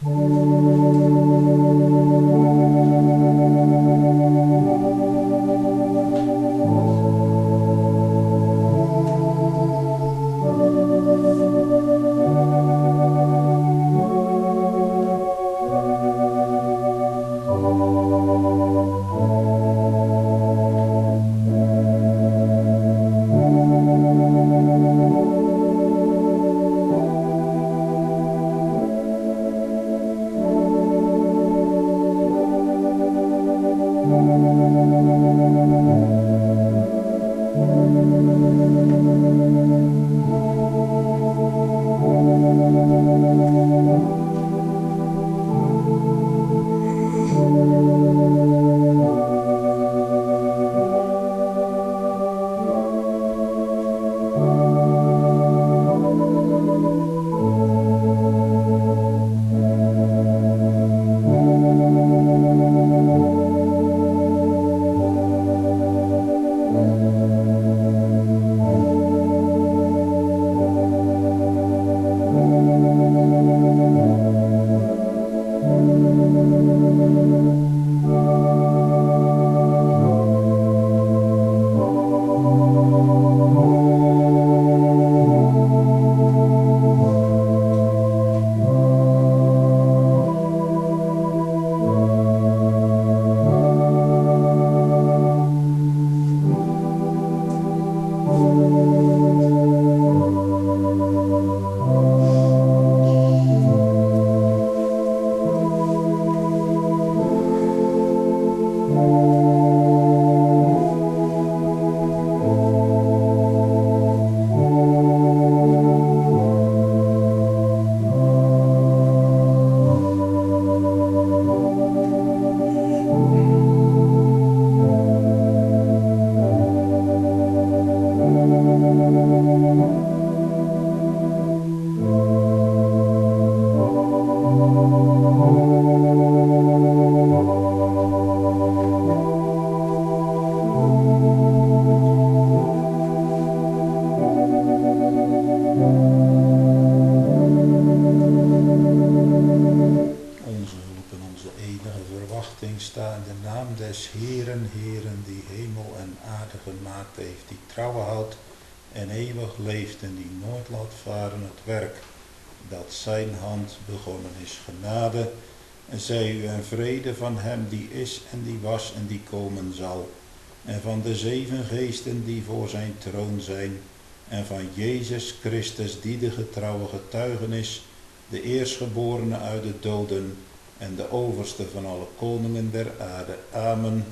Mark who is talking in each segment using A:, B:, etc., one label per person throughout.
A: Zijn hand begonnen is. Genade en zij u en vrede van hem die is en die was en die komen zal. En van de 7 geesten die voor zijn troon zijn. En van Jezus Christus die de getrouwe getuige is. De eerstgeborene uit de doden. En de overste van alle koningen der aarde. Amen.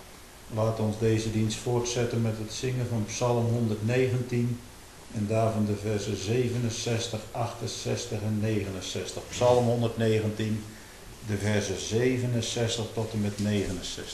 A: Laat ons deze dienst voortzetten met het zingen van Psalm 119. En daarvan de versen 67, 68 en 69. Psalm 119, de versen 67 tot en met 69.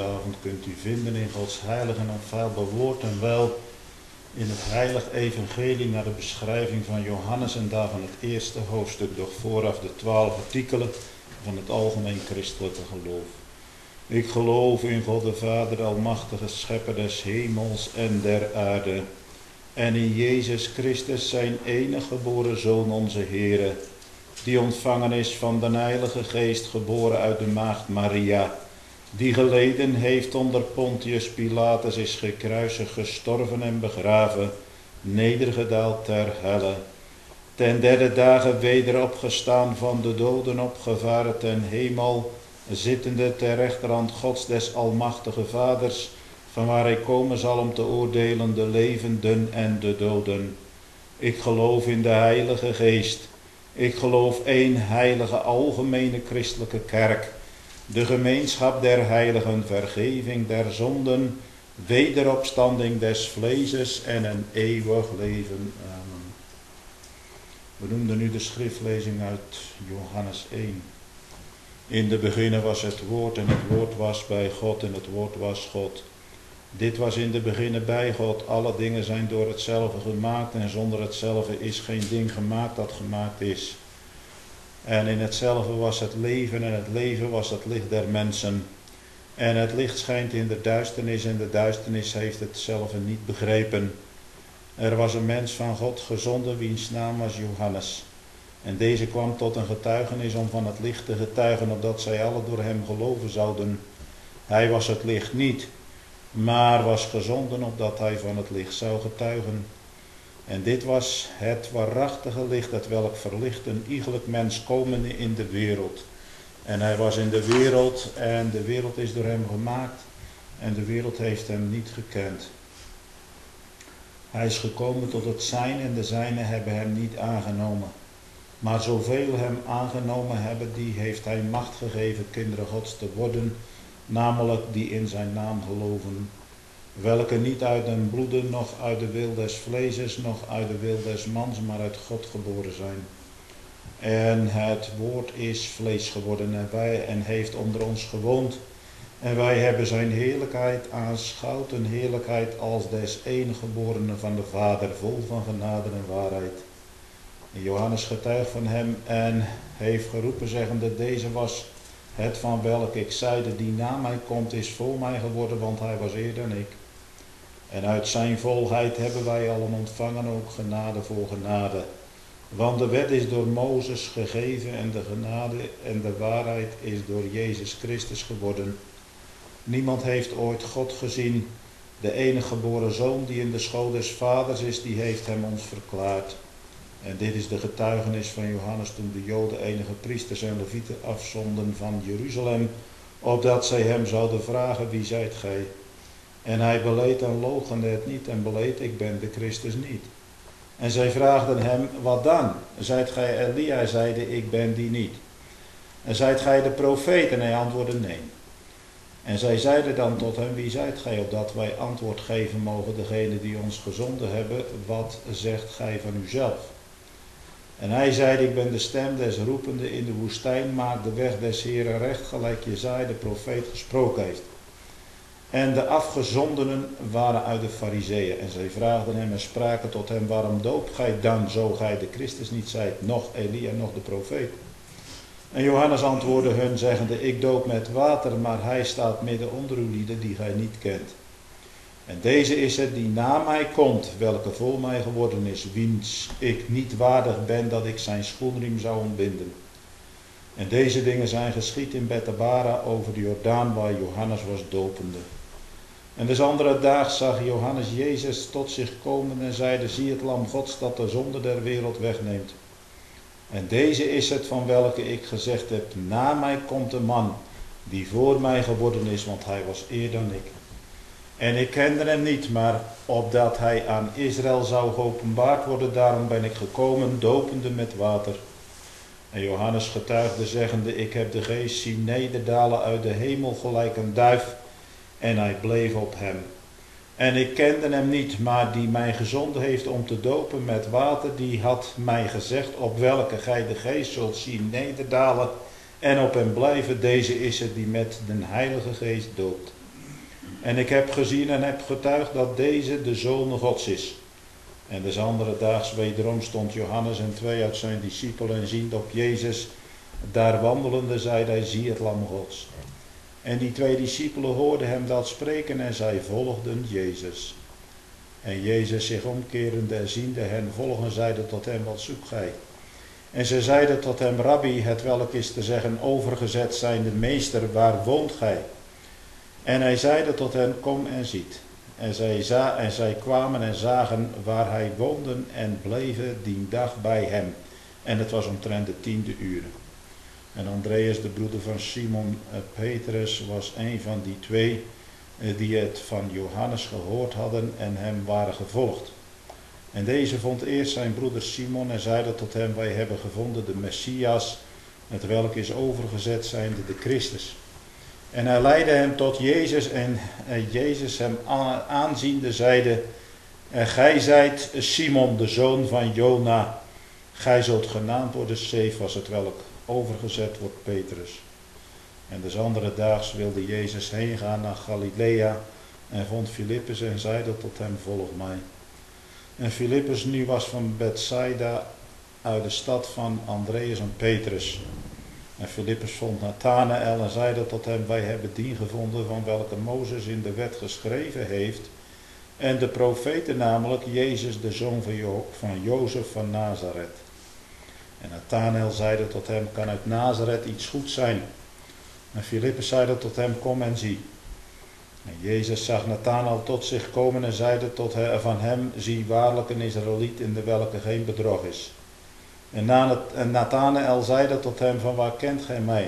A: avond kunt u vinden in Gods heilige en onfeilbaar woord en wel in het heilig evangelie naar de beschrijving van Johannes en daarvan het eerste hoofdstuk, doch vooraf de 12 artikelen van het algemeen christelijke geloof. Ik geloof in God de Vader, almachtige schepper des hemels en der aarde, en in Jezus Christus zijn enige geboren Zoon onze Heere, die ontvangen is van de Heilige Geest, geboren uit de maagd Maria, die geleden heeft onder Pontius Pilatus, is gekruisigd, gestorven en begraven, nedergedaald ter helle, ten derde dagen weder opgestaan van de doden, opgevaren ten hemel, zittende ter rechterhand Gods des almachtige Vaders, vanwaar hij komen zal om te oordelen de levenden en de doden. Ik geloof in de Heilige Geest. Ik geloof één heilige algemene christelijke kerk, de gemeenschap der heiligen, vergeving der zonden, wederopstanding des vleeses en een eeuwig leven. Amen. We noemden nu de schriftlezing uit Johannes 1. In de beginnen was het woord en het woord was bij God en het woord was God. Dit was in de beginnen bij God. Alle dingen zijn door hetzelfde gemaakt en zonder hetzelfde is geen ding gemaakt dat gemaakt is. En in hetzelfde was het leven en het leven was het licht der mensen. En het licht schijnt in de duisternis en de duisternis heeft hetzelfde niet begrepen. Er was een mens van God gezonden wiens naam was Johannes. En deze kwam tot een getuigenis om van het licht te getuigen, opdat zij alle door hem geloven zouden. Hij was het licht niet, maar was gezonden opdat hij van het licht zou getuigen. En dit was het waarachtige licht, het welk verlicht een iegelijk mens komende in de wereld. En hij was in de wereld en de wereld is door hem gemaakt en de wereld heeft hem niet gekend. Hij is gekomen tot het zijn en de zijnen hebben hem niet aangenomen. Maar zoveel hem aangenomen hebben, die heeft hij macht gegeven kinderen Gods te worden, namelijk die in zijn naam geloven. Welke niet uit den bloede, noch uit de wil des vleeses, noch uit de wil des mans, maar uit God geboren zijn. En het woord is vlees geworden en heeft onder ons gewoond. En wij hebben zijn heerlijkheid aanschouwd, een heerlijkheid als des enige geborene van de Vader, vol van genade en waarheid. En Johannes getuigt van hem en heeft geroepen zeggende, deze was het van welk ik zeide, die na mij komt is voor mij geworden, want hij was eerder dan ik. En uit zijn volheid hebben wij allen ontvangen ook genade voor genade. Want de wet is door Mozes gegeven en de genade en de waarheid is door Jezus Christus geworden. Niemand heeft ooit God gezien. De enige geboren Zoon die in de schoot des Vaders is, die heeft hem ons verklaard. En dit is de getuigenis van Johannes toen de Joden enige priesters en levieten afzonden van Jeruzalem, opdat zij hem zouden vragen, wie zijt gij? En hij beleed en loochende het niet en beleed, ik ben de Christus niet. En zij vraagden hem, wat dan? Zijt gij Elia? Hij zeide, ik ben die niet. En zijt gij de profeet? En hij antwoordde, nee. En zij zeiden dan tot hem, wie zijt gij, opdat wij antwoord geven mogen degene die ons gezonden hebben, wat zegt gij van uzelf? En hij zeide, ik ben de stem des roepende in de woestijn, maak de weg des Heeren recht, gelijk Jesaja de profeet gesproken heeft. En de afgezondenen waren uit de Farizeeën. En zij vraagden hem en spraken tot hem, waarom doopt gij dan, zo gij de Christus niet zijt, noch Elia, noch de profeet? En Johannes antwoordde hun, zeggende, ik doop met water, maar hij staat midden onder uw lieden die gij niet kent. En deze is het die na mij komt, welke voor mij geworden is, wiens ik niet waardig ben dat ik zijn schoenriem zou ontbinden. En deze dingen zijn geschied in Bethabara over de Jordaan, waar Johannes was dopende. En des andere daags zag Johannes Jezus tot zich komen en zeide, zie het lam Gods dat de zonde der wereld wegneemt. En deze is het van welke ik gezegd heb, na mij komt een man die voor mij geworden is, want hij was eer dan ik. En ik kende hem niet, maar opdat hij aan Israël zou geopenbaard worden, daarom ben ik gekomen, dopende met water. En Johannes getuigde zeggende, ik heb de geest zien nederdalen uit de hemel gelijk een duif, en hij bleef op hem. En ik kende hem niet, maar die mij gezonden heeft om te dopen met water, die had mij gezegd, op welke gij de geest zult zien nederdalen en op hem blijven, deze is het die met den Heilige Geest doopt. En ik heb gezien en heb getuigd dat deze de Zoon Gods is. En des andere daags wederom stond Johannes en 2 uit zijn discipelen en ziend op Jezus daar wandelende, zeide hij, zie het lam Gods. En die 2 discipelen hoorden hem dat spreken en zij volgden Jezus. En Jezus zich omkerende en ziende hen volgen, zeide tot hem, wat zoekt gij? En ze zeiden tot hem, Rabbi, het welk is te zeggen overgezet zijnde meester, waar woont gij? En hij zeide tot hen, kom en ziet. En zij kwamen en zagen waar hij woonde en bleven die dag bij hem. En het was omtrent de 10e uur. En Andreas, de broeder van Simon Petrus, was een van die 2 die het van Johannes gehoord hadden en hem waren gevolgd. En deze vond eerst zijn broeder Simon en zeide tot hem, wij hebben gevonden de Messias, het welk is overgezet zijnde de Christus. En hij leidde hem tot Jezus en Jezus hem aanziende zeide, gij zijt Simon, de zoon van Jona, gij zult genaamd worden Cephas, het welk overgezet wordt Petrus. En des andere daags wilde Jezus heen gaan naar Galilea en vond Filippus en zeide tot hem, volg mij. En Filippus nu was van Bethsaida uit de stad van Andreas en Petrus. En Filippus vond Nathanael en zeide tot hem, wij hebben die gevonden van welke Mozes in de wet geschreven heeft. En de profeten, namelijk Jezus, de zoon van Jozef van Nazareth. En Nathanael zeide tot hem, kan uit Nazareth iets goeds zijn? En Filippus zeide tot hem, kom en zie. En Jezus zag Nathanael tot zich komen en zeide van hem, zie waarlijk een Israëliet in de welke geen bedrog is. En Nathanael zeide tot hem, van waar kent gij mij?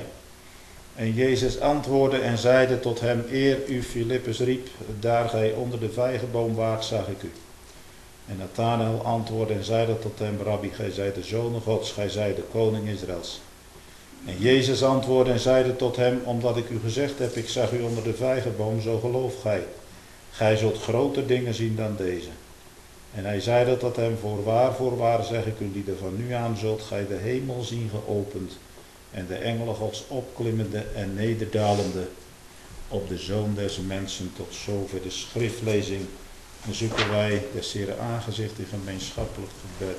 A: En Jezus antwoordde en zeide tot hem, eer u Filippus riep, daar gij onder de vijgenboom waart, zag ik u. En Nathanael antwoordde en zeide tot hem, Rabbi, gij zijt de Zoon Gods, gij zijt de koning Israëls. En Jezus antwoordde en zeide tot hem, omdat ik u gezegd heb, ik zag u onder de vijgenboom, zo gelooft gij. Gij zult groter dingen zien dan deze. En hij zeide tot hem, voorwaar zeg ik u lieden, van nu aan zult gij de hemel zien geopend en de engelen Gods opklimmende en nederdalende op de Zoon des mensen. Tot zover de schriftlezing. Dan zoeken wij des Heeren aangezicht in gemeenschappelijk gebed.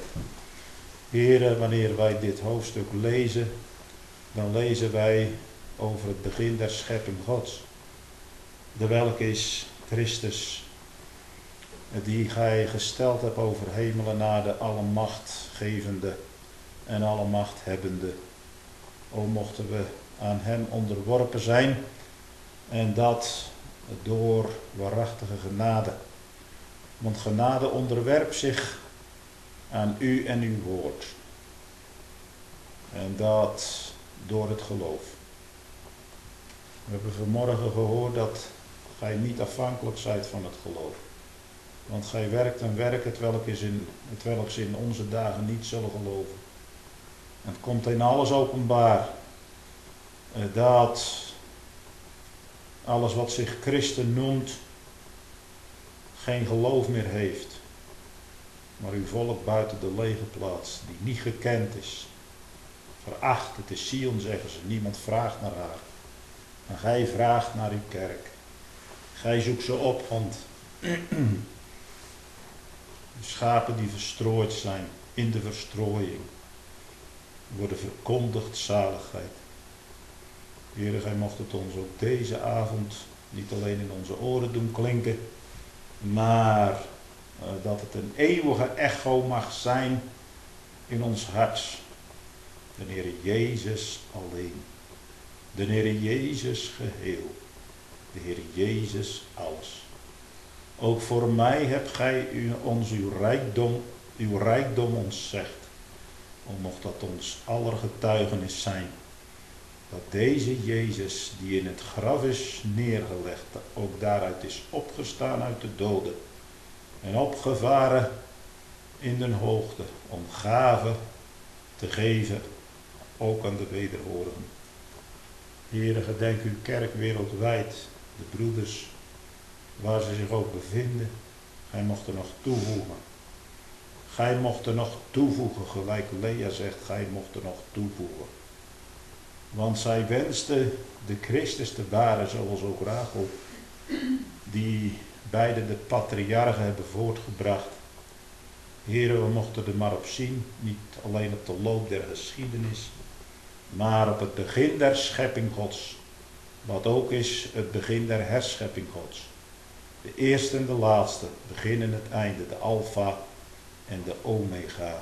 A: Heere, wanneer wij dit hoofdstuk lezen, dan lezen wij over het begin der schepping Gods. De welke is Christus, die gij gesteld hebt over hemel en aarde, alle machtgevende en alle machthebbende. O, mochten we aan hem onderworpen zijn, en dat door waarachtige genade. Want genade onderwerpt zich aan u en uw woord. En dat door het geloof. We hebben vanmorgen gehoord dat gij niet afhankelijk zijt van het geloof. Want gij werkt een werk het welk ze in onze dagen niet zullen geloven. Het komt in alles openbaar dat alles wat zich christen noemt geen geloof meer heeft. Maar uw volk buiten de lege plaats, die niet gekend is. Veracht, het is Sion, zeggen ze, niemand vraagt naar haar. Maar gij vraagt naar uw kerk. Gij zoekt ze op, want de schapen die verstrooid zijn in de verstrooiing worden verkondigd zaligheid. Heere, gij mocht het ons ook deze avond niet alleen in onze oren doen klinken, maar dat het een eeuwige echo mag zijn in ons hart. De Heere Jezus alleen. De Heere Jezus geheel. De Heere Jezus alles. Ook voor mij hebt gij uw rijkdom ontzegd. O, mocht dat ons aller getuigenis zijn. Dat deze Jezus, die in het graf is neergelegd, ook daaruit is opgestaan uit de doden. En opgevaren in de hoogte, om gave te geven, ook aan de wederhorigen. Heere, gedenk uw kerk wereldwijd, de broeders, waar ze zich ook bevinden. Gij mocht er nog toevoegen. Gij mocht er nog toevoegen, gelijk Lea zegt, gij mocht er nog toevoegen. Want zij wenste de Christus te baren, zoals ook Rachel. die beide de patriarchen hebben voortgebracht. Heren, we mochten er maar op zien, niet alleen op de loop der geschiedenis, maar op het begin der schepping Gods, wat ook is het begin der herschepping Gods. De eerste en de laatste, begin en het einde, de alfa en de omega.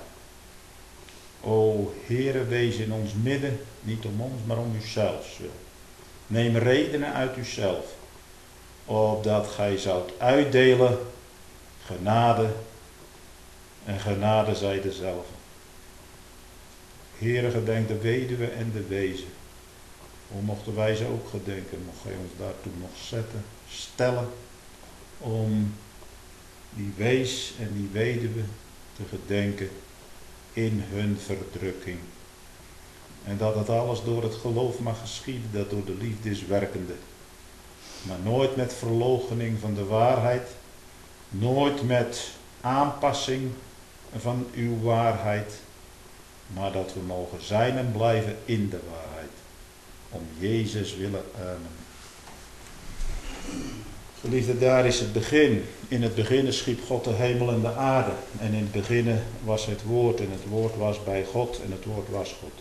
A: O Heere, wees in ons midden, niet om ons, maar om uzelf wil. Neem redenen uit uzelf, opdat gij zoudt uitdelen genade, en genade zij dezelfde. Heere, gedenk de weduwe en de wezen. Hoe mochten wij ze ook gedenken, mocht gij ons daartoe nog stellen, om die wees en die weduwe te gedenken in hun verdrukking. En dat het alles door het geloof mag geschieden, dat door de liefde is werkende. Maar nooit met verloochening van de waarheid, nooit met aanpassing van uw waarheid, maar dat we mogen zijn en blijven in de waarheid. Om Jezus willen, amen. Geliefde, daar is het begin. In het begin schiep God de hemel en de aarde. En in het begin was het woord en het woord was bij God en het woord was God.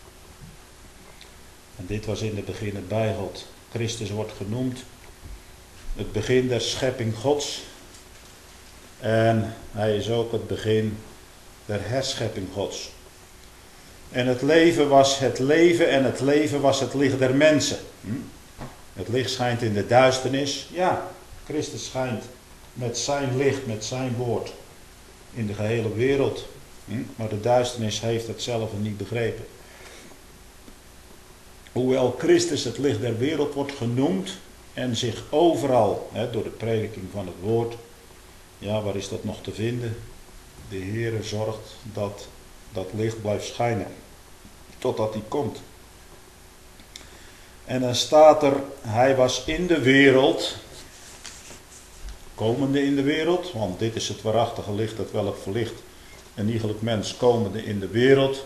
A: En dit was in het begin bij God. Christus wordt genoemd het begin der schepping Gods. En hij is ook het begin der herschepping Gods. En het leven was het leven en het leven was het licht der mensen. Het licht schijnt in de duisternis. Ja, Christus schijnt met zijn licht, met zijn woord in de gehele wereld. Maar de duisternis heeft het zelf niet begrepen. Hoewel Christus het licht der wereld wordt genoemd en zich overal, door de prediking van het woord, ja, waar is dat nog te vinden? De Heere zorgt dat dat licht blijft schijnen, totdat hij komt. En dan staat er, hij was in de wereld, komende in de wereld, want dit is het waarachtige licht dat welk verlicht een iegelijk mens komende in de wereld.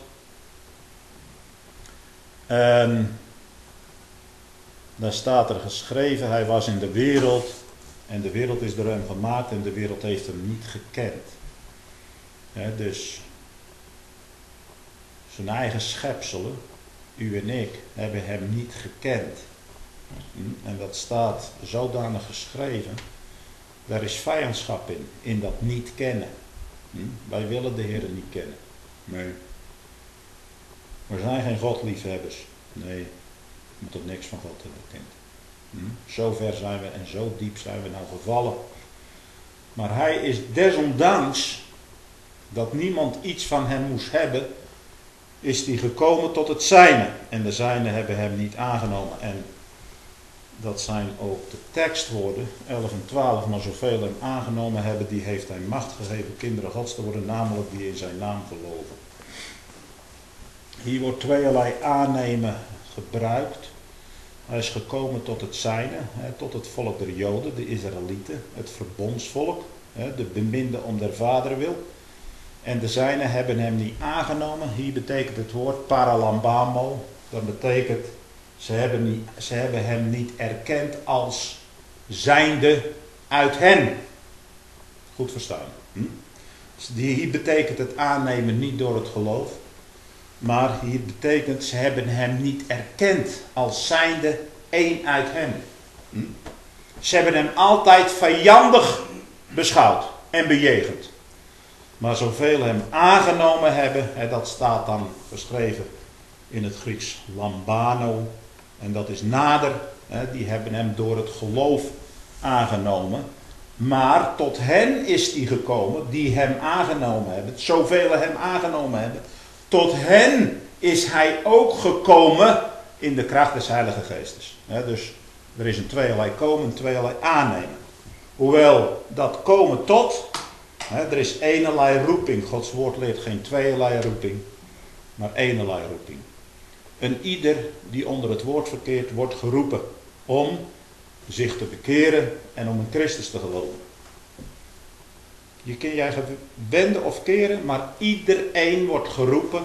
A: En dan staat er geschreven, hij was in de wereld en de wereld is door hem gemaakt en de wereld heeft hem niet gekend. Dus zijn eigen schepselen, u en ik, hebben hem niet gekend. En dat staat zodanig geschreven, daar is vijandschap in dat niet kennen. Wij willen de Heer niet kennen. Nee. We zijn geen godliefhebbers. Nee, je moet toch niks van God hebben gekend. Zo ver zijn we en zo diep zijn we nou gevallen. Maar hij is desondanks dat niemand iets van hem moest hebben, is hij gekomen tot het zijne. En de zijnen hebben hem niet aangenomen. En dat zijn ook de tekstwoorden, 11 en 12. Maar zoveel hem aangenomen hebben, die heeft hij macht gegeven kinderen Gods te worden, namelijk die in zijn naam geloven. Hier wordt tweeërlei aannemen gebruikt. Hij is gekomen tot het zijne, tot het volk der Joden, de Israëlieten, het verbondsvolk, de beminde om der Vader wil. En de zijnen hebben hem niet aangenomen. Hier betekent het woord paralambamo. Dat betekent, ze hebben hem niet erkend als zijnde uit hen. Goed verstaan. Hier betekent het aannemen niet door het geloof. Maar hier betekent, ze hebben hem niet erkend als zijnde één uit hen. Ze hebben hem altijd vijandig beschouwd en bejegend. Maar zoveel hem aangenomen hebben, dat staat dan geschreven in het Grieks lambano. En dat is nader, die hebben hem door het geloof aangenomen. Maar tot hen is hij gekomen die hem aangenomen hebben. Zoveel hem aangenomen hebben. Tot hen is hij ook gekomen in de kracht des Heilige Geestes. Dus er is een tweeërlei komen, een tweeërlei aannemen. Hoewel dat komen tot, er is eenerlei roeping. Gods woord leert geen tweeërlei roeping, maar eenerlei roeping. En ieder die onder het woord verkeert, wordt geroepen om zich te bekeren en om in Christus te geloven. Je kunt je eigen wenden of keren, maar iedereen wordt geroepen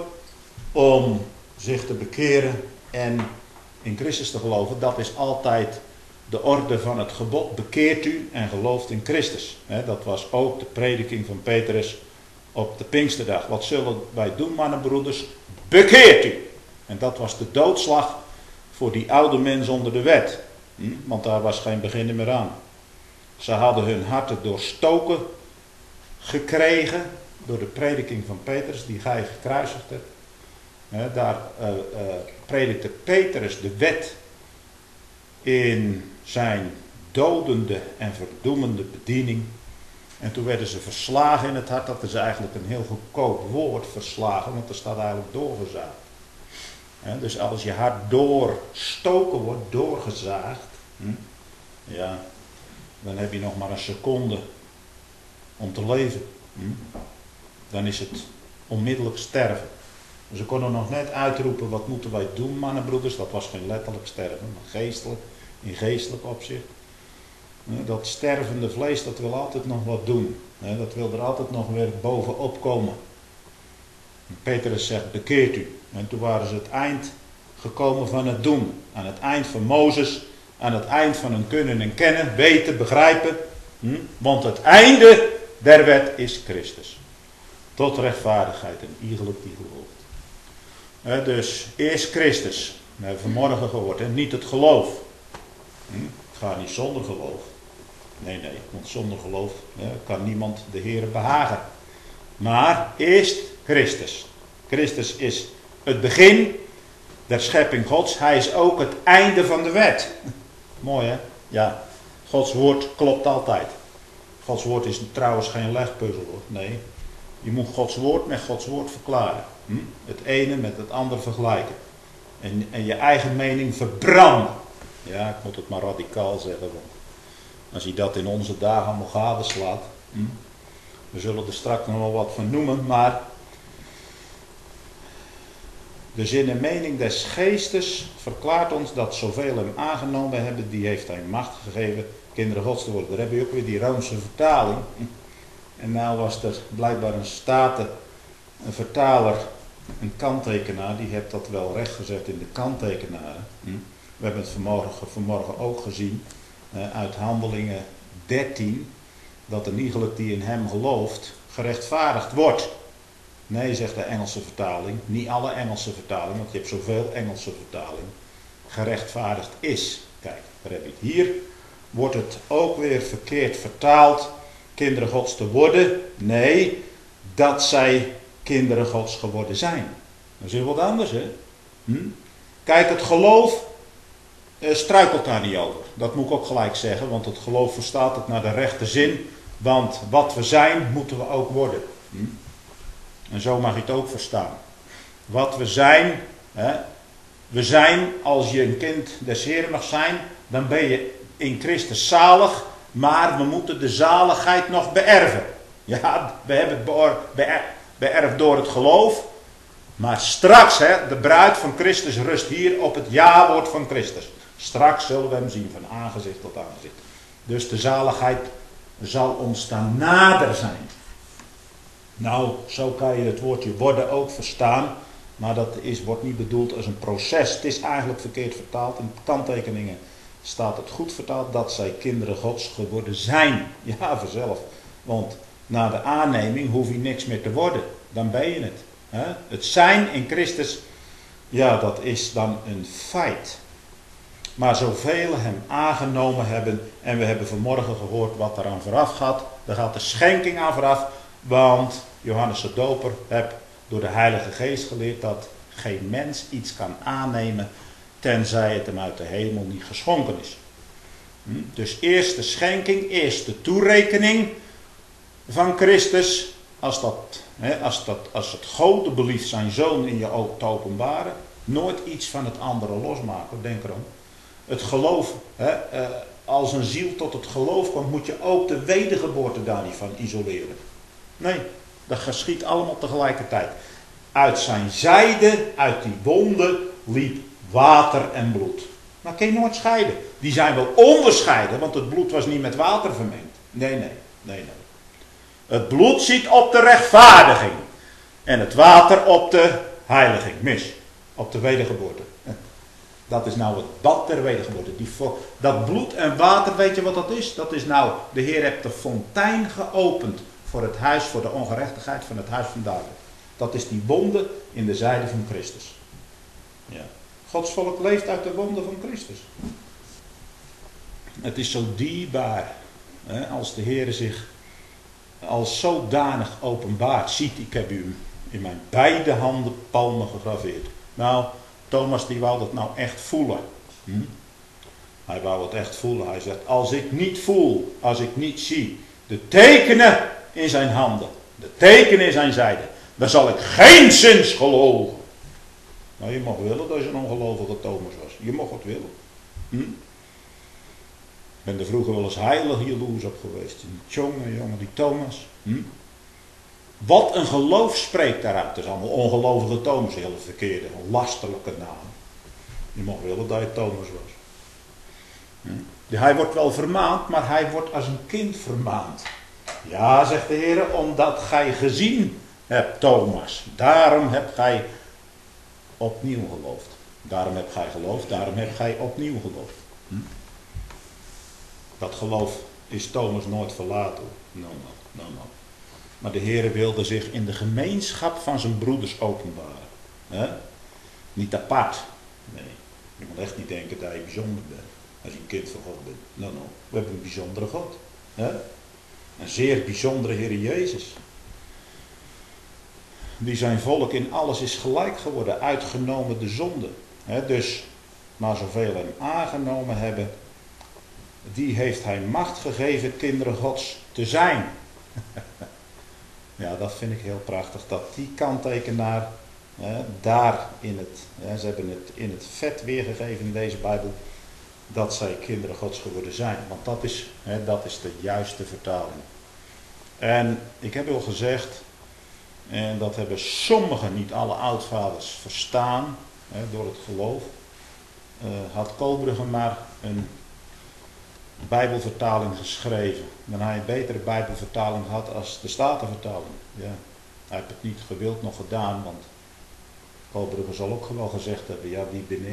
A: om zich te bekeren en in Christus te geloven. Dat is altijd de orde van het gebod, bekeert u en gelooft in Christus. Dat was ook de prediking van Petrus op de Pinksterdag. Wat zullen wij doen, mannen, broeders? Bekeert u! En dat was de doodslag voor die oude mens onder de wet. Want daar was geen begin meer aan. Ze hadden hun harten doorstoken gekregen door de prediking van Petrus, die gij gekruisigd hebt. Daar predikte Petrus de wet in zijn dodende en verdoemende bediening. En toen werden ze verslagen in het hart. Dat is eigenlijk een heel goedkoop woord, verslagen, want er staat eigenlijk doorgezaagd. Dus als je hart doorstoken wordt, doorgezaagd, ja, dan heb je nog maar een seconde om te leven. Dan is het onmiddellijk sterven. Ze konden nog net uitroepen, wat moeten wij doen, mannen, broeders? Dat was geen letterlijk sterven, maar geestelijk, in geestelijk opzicht. Dat stervende vlees, dat wil altijd nog wat doen. Dat wil er altijd nog weer bovenop komen. Petrus zegt, bekeert u. En toen waren ze het eind gekomen van het doen. Aan het eind van Mozes, aan het eind van hun kunnen en kennen, weten, begrijpen. Want het einde der wet is Christus. Tot rechtvaardigheid en iegelijk die gelooft. Dus eerst Christus. We hebben vanmorgen gehoord. En niet het geloof. Het gaat niet zonder geloof. Nee, want zonder geloof kan niemand de Heere behagen. Maar eerst Christus. Christus is het begin der schepping Gods. Hij is ook het einde van de wet. Mooi hè? Ja, Gods woord klopt altijd. Gods woord is trouwens geen legpuzzel hoor. Nee, je moet Gods woord met Gods woord verklaren. Het ene met het ander vergelijken. En je eigen mening verbranden. Ja, ik moet het maar radicaal zeggen. Want als je dat in onze dagen allemaal gadeslaat. We zullen er straks nog wel wat van noemen. Maar de zin en mening des geestes verklaart ons dat zoveel hem aangenomen hebben. Die heeft hij macht gegeven kinderen Gods te worden. Daar heb je ook weer die Roomse vertaling. En nou was er blijkbaar een vertaler, een kanttekenaar, die heeft dat wel rechtgezet in de kanttekenaren. We hebben het vanmorgen ook gezien uit Handelingen 13, dat een iegelijk die in hem gelooft gerechtvaardigd wordt. Nee, zegt de Engelse vertaling, niet alle Engelse vertalingen, want je hebt zoveel Engelse vertalingen. Gerechtvaardigd is. Kijk, daar heb je het. Hier wordt het ook weer verkeerd vertaald, kinderen Gods te worden. Nee, dat zij kinderen Gods geworden zijn. Dat is heel wat anders, hè? Kijk, het geloof struikelt daar niet over. Dat moet ik ook gelijk zeggen, want het geloof verstaat het naar de rechte zin. Want wat we zijn, moeten we ook worden. En zo mag je het ook verstaan. Wat we zijn, we zijn, als je een kind des Heeren mag zijn, dan ben je in Christus zalig, maar we moeten de zaligheid nog beërven. Ja, we hebben het beërfd door het geloof, maar straks, de bruid van Christus rust hier op het ja-woord van Christus. Straks zullen we hem zien van aangezicht tot aangezicht. Dus de zaligheid zal ons dan nader zijn. Nou, zo kan je het woordje worden ook verstaan. Maar dat wordt niet bedoeld als een proces. Het is eigenlijk verkeerd vertaald. In de kanttekeningen staat het goed vertaald. Dat zij kinderen Gods geworden zijn. Ja, vanzelf. Want na de aanneming hoef je niks meer te worden. Dan ben je het. Het zijn in Christus, ja, dat is dan een feit. Maar zoveel hem aangenomen hebben. En we hebben vanmorgen gehoord wat eraan vooraf gaat. Er gaat de schenking aan vooraf. Want Johannes de Doper heeft door de Heilige Geest geleerd dat geen mens iets kan aannemen tenzij het hem uit de hemel niet geschonken is. Dus eerst de schenking, eerst de toerekening van Christus. Als het Gode belieft zijn zoon in je oog te openbaren, nooit iets van het andere losmaken, denk erom. Het geloof, als een ziel tot het geloof komt, moet je ook de wedergeboorte daar niet van isoleren. Nee, dat geschiet allemaal tegelijkertijd. Uit zijn zijde, uit die wonden, liep water en bloed. Maar kun je nooit scheiden. Die zijn wel onderscheiden, want het bloed was niet met water vermengd. Nee. Het bloed ziet op de rechtvaardiging. En het water op de heiliging. Op de wedergeboorte. Dat is nou het bad der wedergeboorte. Dat bloed en water, weet je wat dat is? Dat is nou, de Heer heeft de fontein geopend voor het huis, voor de ongerechtigheid van het huis van David. Dat is die wonde in de zijde van Christus. Ja. Gods volk leeft uit de wonde van Christus. Het is zo dierbaar, hè, als de Heer zich als zodanig openbaart. Ziet, ik heb u in mijn beide handen palmen gegraveerd. Nou, Thomas die wou dat nou echt voelen. Hij wou het echt voelen. Hij zegt, als ik niet voel, als ik niet zie, de tekenen in zijn handen, de tekenen in zijn zijde, dan zal ik geen zins geloven. Nou, je mag willen dat je een ongelovige Thomas was. Je mag het willen. Ik ben er vroeger wel eens heilig jaloers op geweest. Jongen, die Thomas. Wat een geloof spreekt daaruit. Het is allemaal ongelovige Thomas, heel verkeerde, een lastelijke naam. Je mag willen dat je Thomas was. Hij wordt wel vermaand, maar hij wordt als een kind vermaand. Ja, zegt de Heer, omdat gij gezien hebt, Thomas. Daarom hebt gij opnieuw geloofd. Daarom hebt gij geloofd, daarom hebt gij opnieuw geloofd. Dat geloof is Thomas nooit verlaten. No. Maar de Heer wilde zich in de gemeenschap van zijn broeders openbaren. Niet apart. Nee, je moet echt niet denken dat je bijzonder bent. Als je een kind van God bent. No. We hebben een bijzondere God. Een zeer bijzondere Heer Jezus. Die zijn volk in alles is gelijk geworden. Uitgenomen de zonde. Dus, maar zoveel hem aangenomen hebben, die heeft hij macht gegeven kinderen Gods te zijn. Ja, dat vind ik heel prachtig. Dat die kanttekenaar daar in het, ze hebben het in het vet weergegeven in deze Bijbel, dat zij kinderen Gods geworden zijn. Want dat is de juiste vertaling. En ik heb al gezegd, en dat hebben sommigen, niet alle oudvaders, verstaan door het geloof. Had Koolbrugge maar een Bijbelvertaling geschreven. Dan had hij een betere Bijbelvertaling gehad als de Statenvertaling. Ja. Hij heeft het niet gewild nog gedaan, want Koolbrugge zal ook wel gezegd hebben, ja, wie ben ik?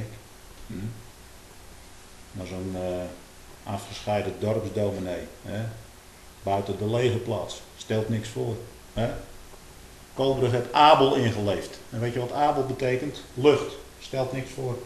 A: Maar zo'n afgescheiden dorpsdominee, buiten de legerplaats, stelt niks voor. Koolbrugge heeft Abel ingeleefd. En weet je wat Abel betekent? Lucht, stelt niks voor.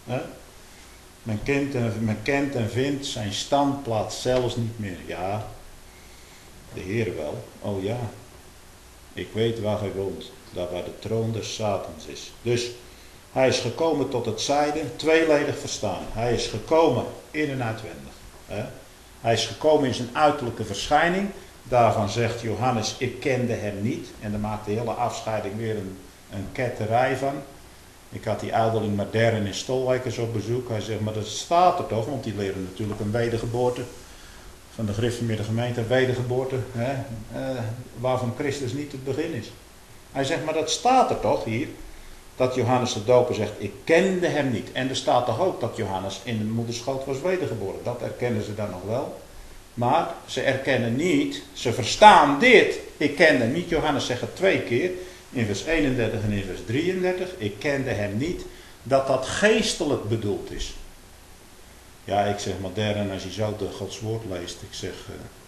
A: Men kent en vindt zijn standplaats zelfs niet meer. Ja, de Heer wel. Oh ja, ik weet waar hij woont. Daar waar de troon des Satans is. Dus hij is gekomen tot het zijden, tweeledig verstaan. Hij is gekomen in en uitwendig. Hij is gekomen in zijn uiterlijke verschijning. Daarvan zegt Johannes, ik kende hem niet. En dan maakt de hele afscheiding weer een ketterij van. Ik had die ouderling Madern in Stolwijkers op bezoek. Hij zegt, maar dat staat er toch, want die leren natuurlijk een wedergeboorte. Van de gereformeerde gemeente, een wedergeboorte, waarvan Christus niet het begin is. Hij zegt, maar dat staat er toch hier, dat Johannes de Doper zegt, ik kende hem niet. En er staat toch ook dat Johannes in de moederschoot was wedergeboren. Dat erkennen ze dan nog wel. Maar ze erkennen niet, ze verstaan dit. Ik kende niet, Johannes zegt het 2 keer. In vers 31 en in vers 33, ik kende hem niet, dat geestelijk bedoeld is. Ja, ik zeg Madern, als je zo de Gods woord leest, ik zeg,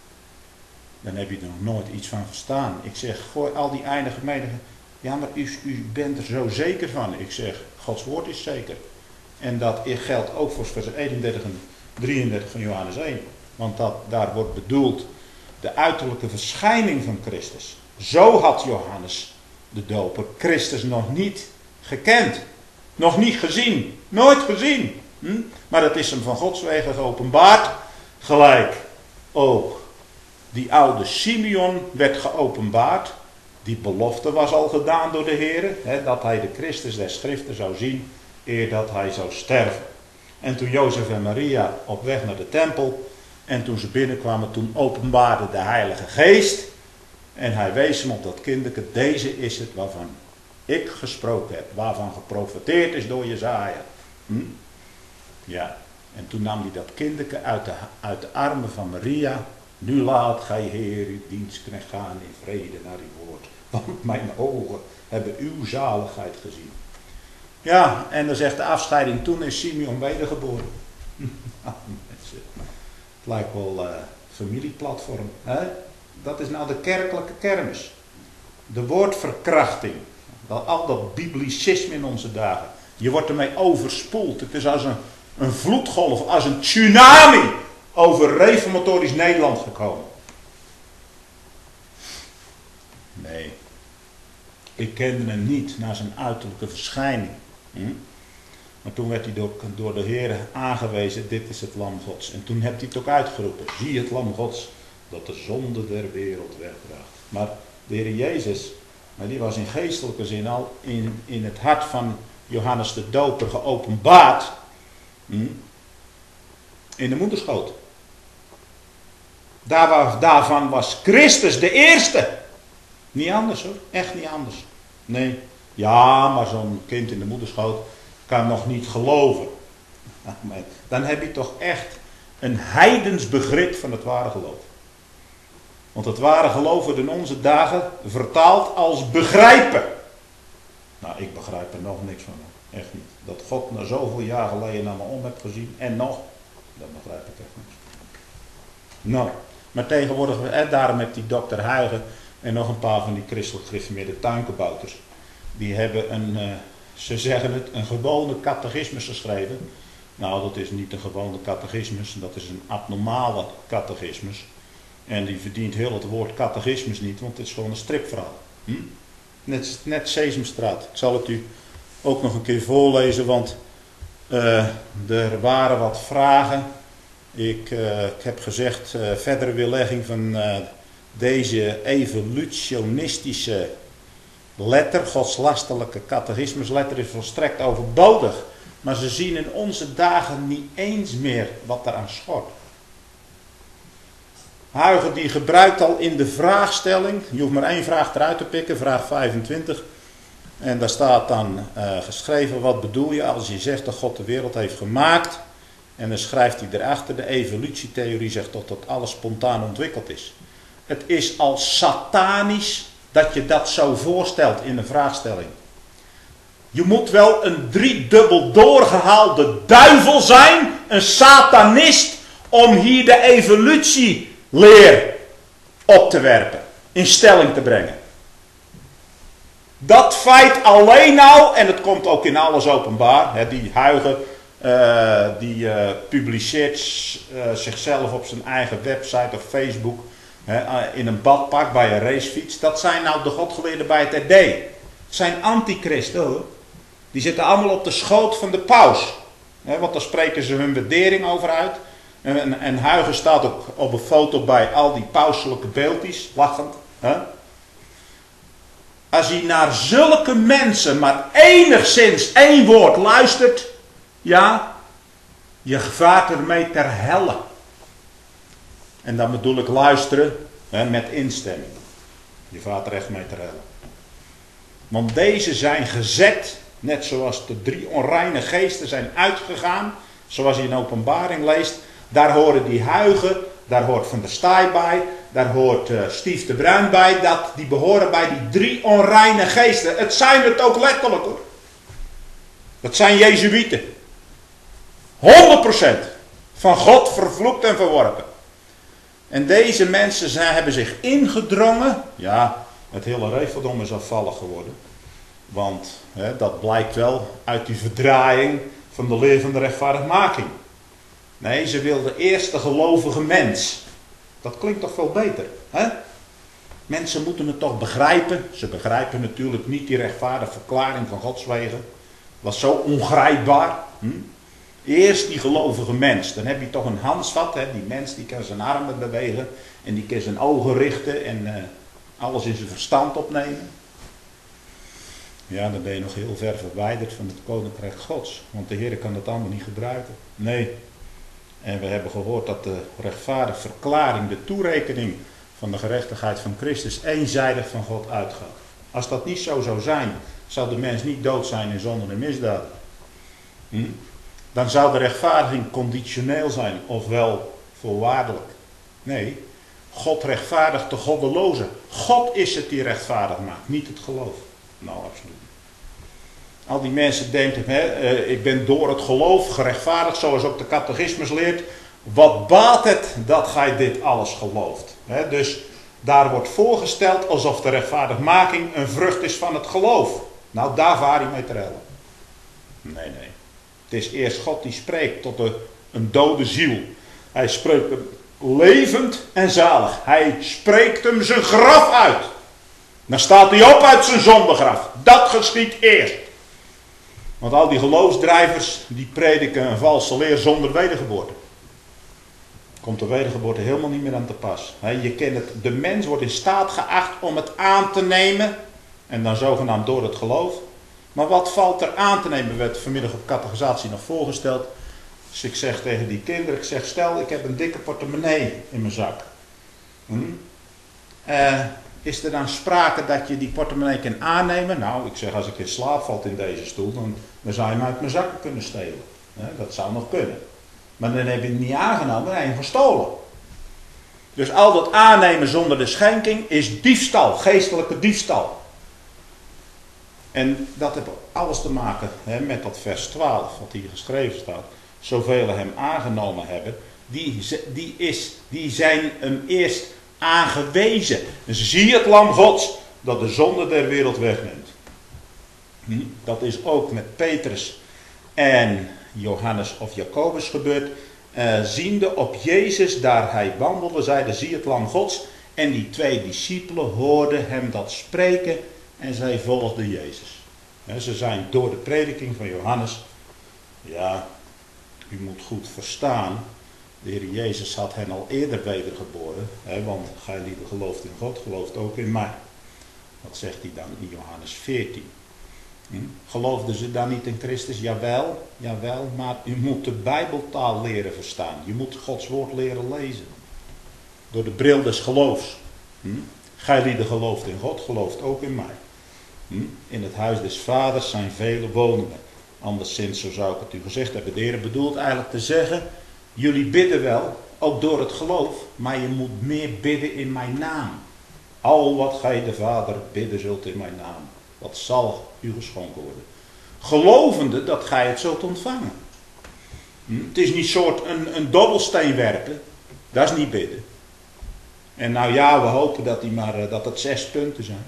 A: dan heb je er nog nooit iets van verstaan. Ik zeg, gooi al die eindige menigen, ja, maar u bent er zo zeker van. Ik zeg, Gods woord is zeker. En dat geldt ook voor vers 31 en 33 van Johannes 1. Want daar wordt bedoeld de uiterlijke verschijning van Christus. Zo had Johannes de Doper Christus nog niet gekend. Nog niet gezien. Nooit gezien. Maar het is hem van Gods wegen geopenbaard. Gelijk ook die oude Simeon werd geopenbaard. Die belofte was al gedaan door de Heer. Dat hij de Christus der Schriften zou zien eer dat hij zou sterven. En toen Jozef en Maria op weg naar de tempel. En toen ze binnenkwamen, toen openbaarde de Heilige Geest. En hij wees hem op dat kinderke, deze is het waarvan ik gesproken heb. Waarvan geprofeteerd is door Jesaja. Ja, en toen nam hij dat kinderke uit de armen van Maria. Nu laat gij Heer uw dienstknecht gaan in vrede naar uw woord. Want mijn ogen hebben uw zaligheid gezien. Ja, en dan zegt de afscheiding, toen is Simeon wedergeboren. Het lijkt wel familieplatform. Hè? Dat is nou de kerkelijke kermis. De woordverkrachting. Al dat biblicisme in onze dagen. Je wordt ermee overspoeld. Het is als een vloedgolf, als een tsunami over reformatorisch Nederland gekomen. Nee. Ik kende hem niet naar zijn uiterlijke verschijning. Maar toen werd hij door de Heer aangewezen, dit is het lam Gods. En toen heeft hij het ook uitgeroepen, zie het lam Gods dat de zonde der wereld wegdraagt. Maar de Heer Jezus, die was in geestelijke zin al in het hart van Johannes de Doper geopenbaard. In de moederschoot. Daarvan was Christus de eerste. Niet anders hoor, echt niet anders. Nee, ja, maar zo'n kind in de moederschoot kan nog niet geloven. Dan heb je toch echt een heidens begrip van het ware geloof. Want het ware geloof wordt in onze dagen vertaald als begrijpen. Nou, ik begrijp er nog niks van. Echt niet. Dat God na zoveel jaar geleden naar me om heeft gezien. En nog. Dat begrijp ik echt niks. Nou, maar tegenwoordig, daarom heeft die dokter Huygen en nog een paar van die christelijk gereformeerde tuinkabouters. Die hebben ze zeggen het, een gewone catechismus geschreven. Nou, dat is niet een gewone catechismus, dat is een abnormale catechismus. En die verdient heel het woord catechismus niet, want het is gewoon een stripverhaal. Net Sesamstraat. Ik zal het u ook nog een keer voorlezen, want er waren wat vragen. Ik heb gezegd, verdere weerlegging van deze evolutionistische letter, godslastelijke catechismusletter, is volstrekt overbodig. Maar ze zien in onze dagen niet eens meer wat eraan schort. Huygen die gebruikt al in de vraagstelling, je hoeft maar één vraag eruit te pikken, vraag 25. En daar staat dan geschreven, wat bedoel je als je zegt dat God de wereld heeft gemaakt? En dan schrijft hij erachter, de evolutietheorie zegt dat alles spontaan ontwikkeld is. Het is al satanisch dat je dat zo voorstelt in een vraagstelling. Je moet wel een driedubbel doorgehaalde duivel zijn, een satanist, om hier de evolutieleer op te werpen, in stelling te brengen. Dat feit alleen al, en het komt ook in alles openbaar, die Huygen, die publiceert zichzelf op zijn eigen website of Facebook, in een badpak bij een racefiets. Dat zijn nou de godgeleerden bij het RD. Het zijn antichristen hoor. Die zitten allemaal op de schoot van de paus. Want daar spreken ze hun waardering over uit. En Huygen staat ook op een foto bij al die pauselijke beeldjes, lachend. Als je naar zulke mensen maar enigszins één woord luistert, ja, je vaart ermee ter helle. En dan bedoel ik luisteren met instemming. Je vaart er echt mee ter helle. Want deze zijn gezet, net zoals de 3 onreine geesten zijn uitgegaan, zoals je in Openbaring leest. Daar horen die Huygen, daar hoort Van der Staaij bij, daar hoort Stief de Bruin bij. Die behoren bij die 3 onreine geesten. Het zijn het ook letterlijk hoor. Dat zijn Jezuïeten. 100% van God vervloekt en verworpen. En deze mensen hebben zich ingedrongen. Ja, het hele regeldom is afvallig geworden. Want dat blijkt wel uit die verdraaiing van de leer van de rechtvaardigmaking. Nee, ze wilden eerst de gelovige mens. Dat klinkt toch veel beter. Hè? Mensen moeten het toch begrijpen. Ze begrijpen natuurlijk niet die rechtvaardige verklaring van Gods wegen. Was zo ongrijpbaar. Eerst die gelovige mens. Dan heb je toch een handvat. Die mens die kan zijn armen bewegen. En die kan zijn ogen richten. En alles in zijn verstand opnemen. Ja, dan ben je nog heel ver verwijderd van het koninkrijk Gods. Want de Heer kan dat allemaal niet gebruiken. Nee. En we hebben gehoord dat de rechtvaardige verklaring, de toerekening van de gerechtigheid van Christus, eenzijdig van God uitgaat. Als dat niet zo zou zijn, zou de mens niet dood zijn in zonde en misdaden. Dan zou de rechtvaardiging conditioneel zijn, ofwel voorwaardelijk. Nee, God rechtvaardigt de goddeloze. God is het die rechtvaardig maakt, niet het geloof. Nou, absoluut. Al die mensen denken, ik ben door het geloof gerechtvaardigd, zoals ook de catechismus leert. Wat baat het dat gij dit alles gelooft? Dus daar wordt voorgesteld alsof de rechtvaardigmaking een vrucht is van het geloof. Nou, daar vaar hij mee te rellen. Nee. Het is eerst God die spreekt tot een dode ziel. Hij spreekt hem levend en zalig. Hij spreekt hem zijn graf uit. Dan staat hij op uit zijn zondegraf. Dat geschiet eerst. Want al die geloofsdrijvers die prediken een valse leer zonder wedergeboorte. Komt de wedergeboorte helemaal niet meer aan te pas. Je kent het, de mens wordt in staat geacht om het aan te nemen. En dan zogenaamd door het geloof. Maar wat valt er aan te nemen? Werd vanmiddag op catechisatie nog voorgesteld. Dus ik zeg tegen die kinderen, ik zeg stel ik heb een dikke portemonnee in mijn zak. Is er dan sprake dat je die portemonnee kan aannemen? Nou, ik zeg als ik in slaap valt in deze stoel, dan zou je hem uit mijn zakken kunnen stelen. Dat zou nog kunnen. Maar dan heb je het niet aangenomen, dan heb je hem gestolen. Dus al dat aannemen zonder de schenking is diefstal, geestelijke diefstal. En dat heeft alles te maken met dat vers 12, wat hier geschreven staat. Zoveel hem aangenomen hebben, die zijn hem eerst aangewezen. Dus zie het lam Gods dat de zonde der wereld wegneemt. Dat is ook met Petrus en Johannes of Jacobus gebeurd. Ziende op Jezus, daar hij wandelde, zeiden zie het lam Gods. En die 2 discipelen hoorden hem dat spreken en zij volgden Jezus. Ze zijn door de prediking van Johannes, ja, u moet goed verstaan, de Heer Jezus had hen al eerder wedergeboren, want gij lieden gelooft in God, gelooft ook in mij. Wat zegt hij dan in Johannes 14? Geloofden ze dan niet in Christus? Jawel, maar u moet de Bijbeltaal leren verstaan. Je moet Gods woord leren lezen. Door de bril des geloofs. Gij lieden gelooft in God, gelooft ook in mij. In het huis des vaders zijn vele woningen. Anderszins, zo zou ik het u gezegd hebben. De Heer bedoelt eigenlijk te zeggen, jullie bidden wel, ook door het geloof, maar je moet meer bidden in mijn naam. Al wat gij de Vader bidden zult in mijn naam, dat zal u geschonken worden. Gelovende dat gij het zult ontvangen. Het is niet soort een dobbelsteen werpen, dat is niet bidden. En nou ja, we hopen dat het 6 punten zijn.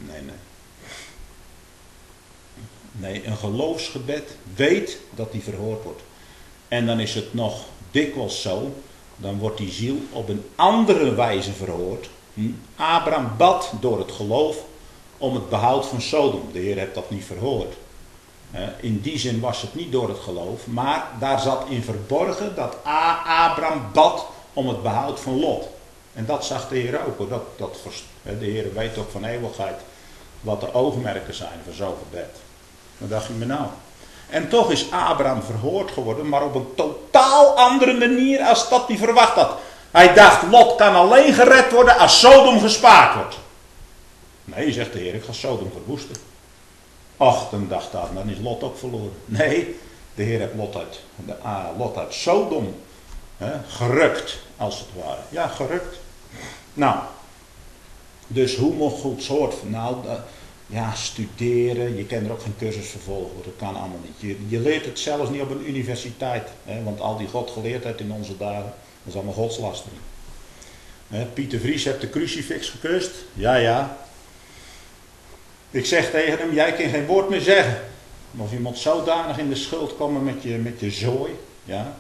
A: Nee, een geloofsgebed weet dat die verhoord wordt. En dan is het nog dikwijls zo, dan wordt die ziel op een andere wijze verhoord. Abraham bad door het geloof om het behoud van Sodom. De Heer heeft dat niet verhoord. In die zin was het niet door het geloof, maar daar zat in verborgen dat Abraham bad om het behoud van Lot. En dat zag de Heer ook. De Heer weet ook van eeuwigheid wat de oogmerken zijn van zo'n gebed. Wat dacht je me nou? En toch is Abraham verhoord geworden, maar op een totaal andere manier als dat hij verwacht had. Hij dacht, Lot kan alleen gered worden als Sodom gespaard wordt. Nee, zegt de Heer, ik ga Sodom verwoesten. Och, dan dacht hij, dan is Lot ook verloren. Nee, de Heer heeft Lot uit Sodom gerukt, als het ware. Ja, gerukt. Nou, dus hoe mocht Gods woord? Nou, studeren. Je kan er ook geen cursus vervolgen. Dat kan allemaal niet. Je leert het zelfs niet op een universiteit. Want al die godgeleerdheid in onze dagen, dat is allemaal godslastering. Pieter Vries heeft de crucifix gekust. Ja. Ik zeg tegen hem, jij kan geen woord meer zeggen. Of je moet zodanig in de schuld komen met je zooi. Ja.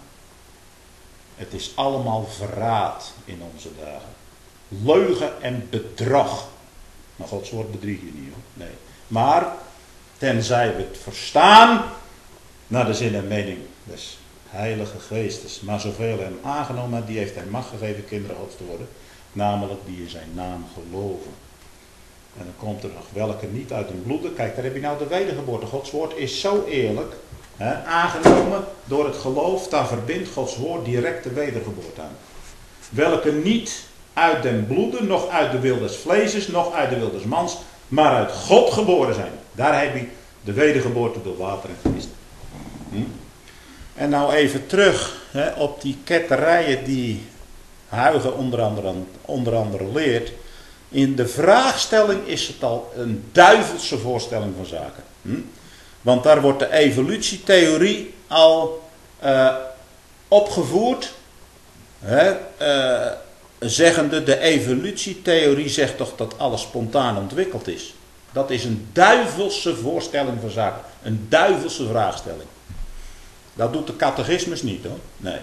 A: Het is allemaal verraad in onze dagen. Leugen en bedrog. Maar Gods woord bedrieg je niet, hoor. Nee. Maar, tenzij we het verstaan, naar de zin en mening des Heilige Geestes. Maar zoveel hem aangenomen, die heeft hij macht gegeven kinderen Gods te worden. Namelijk die in zijn naam geloven. En dan komt er nog welke niet uit een bloede. Kijk, daar heb je nou de wedergeboorte. Gods woord is zo eerlijk. Aangenomen door het geloof, dan verbindt Gods woord direct de wedergeboorte aan. Welke niet uit den bloede, nog uit de wil des vleeses, nog uit de wil des mans, maar uit God geboren zijn. Daar heb je de wedergeboorte door water en geest. En nou even terug op die ketterijen die Huygens onder andere leert. In de vraagstelling is het al een duivelse voorstelling van zaken. Want daar wordt de evolutietheorie al opgevoerd. Zeggende, de evolutietheorie zegt toch dat alles spontaan ontwikkeld is. Dat is een duivelse voorstelling van zaken. Een duivelse vraagstelling. Dat doet de catechismus niet hoor. Nee.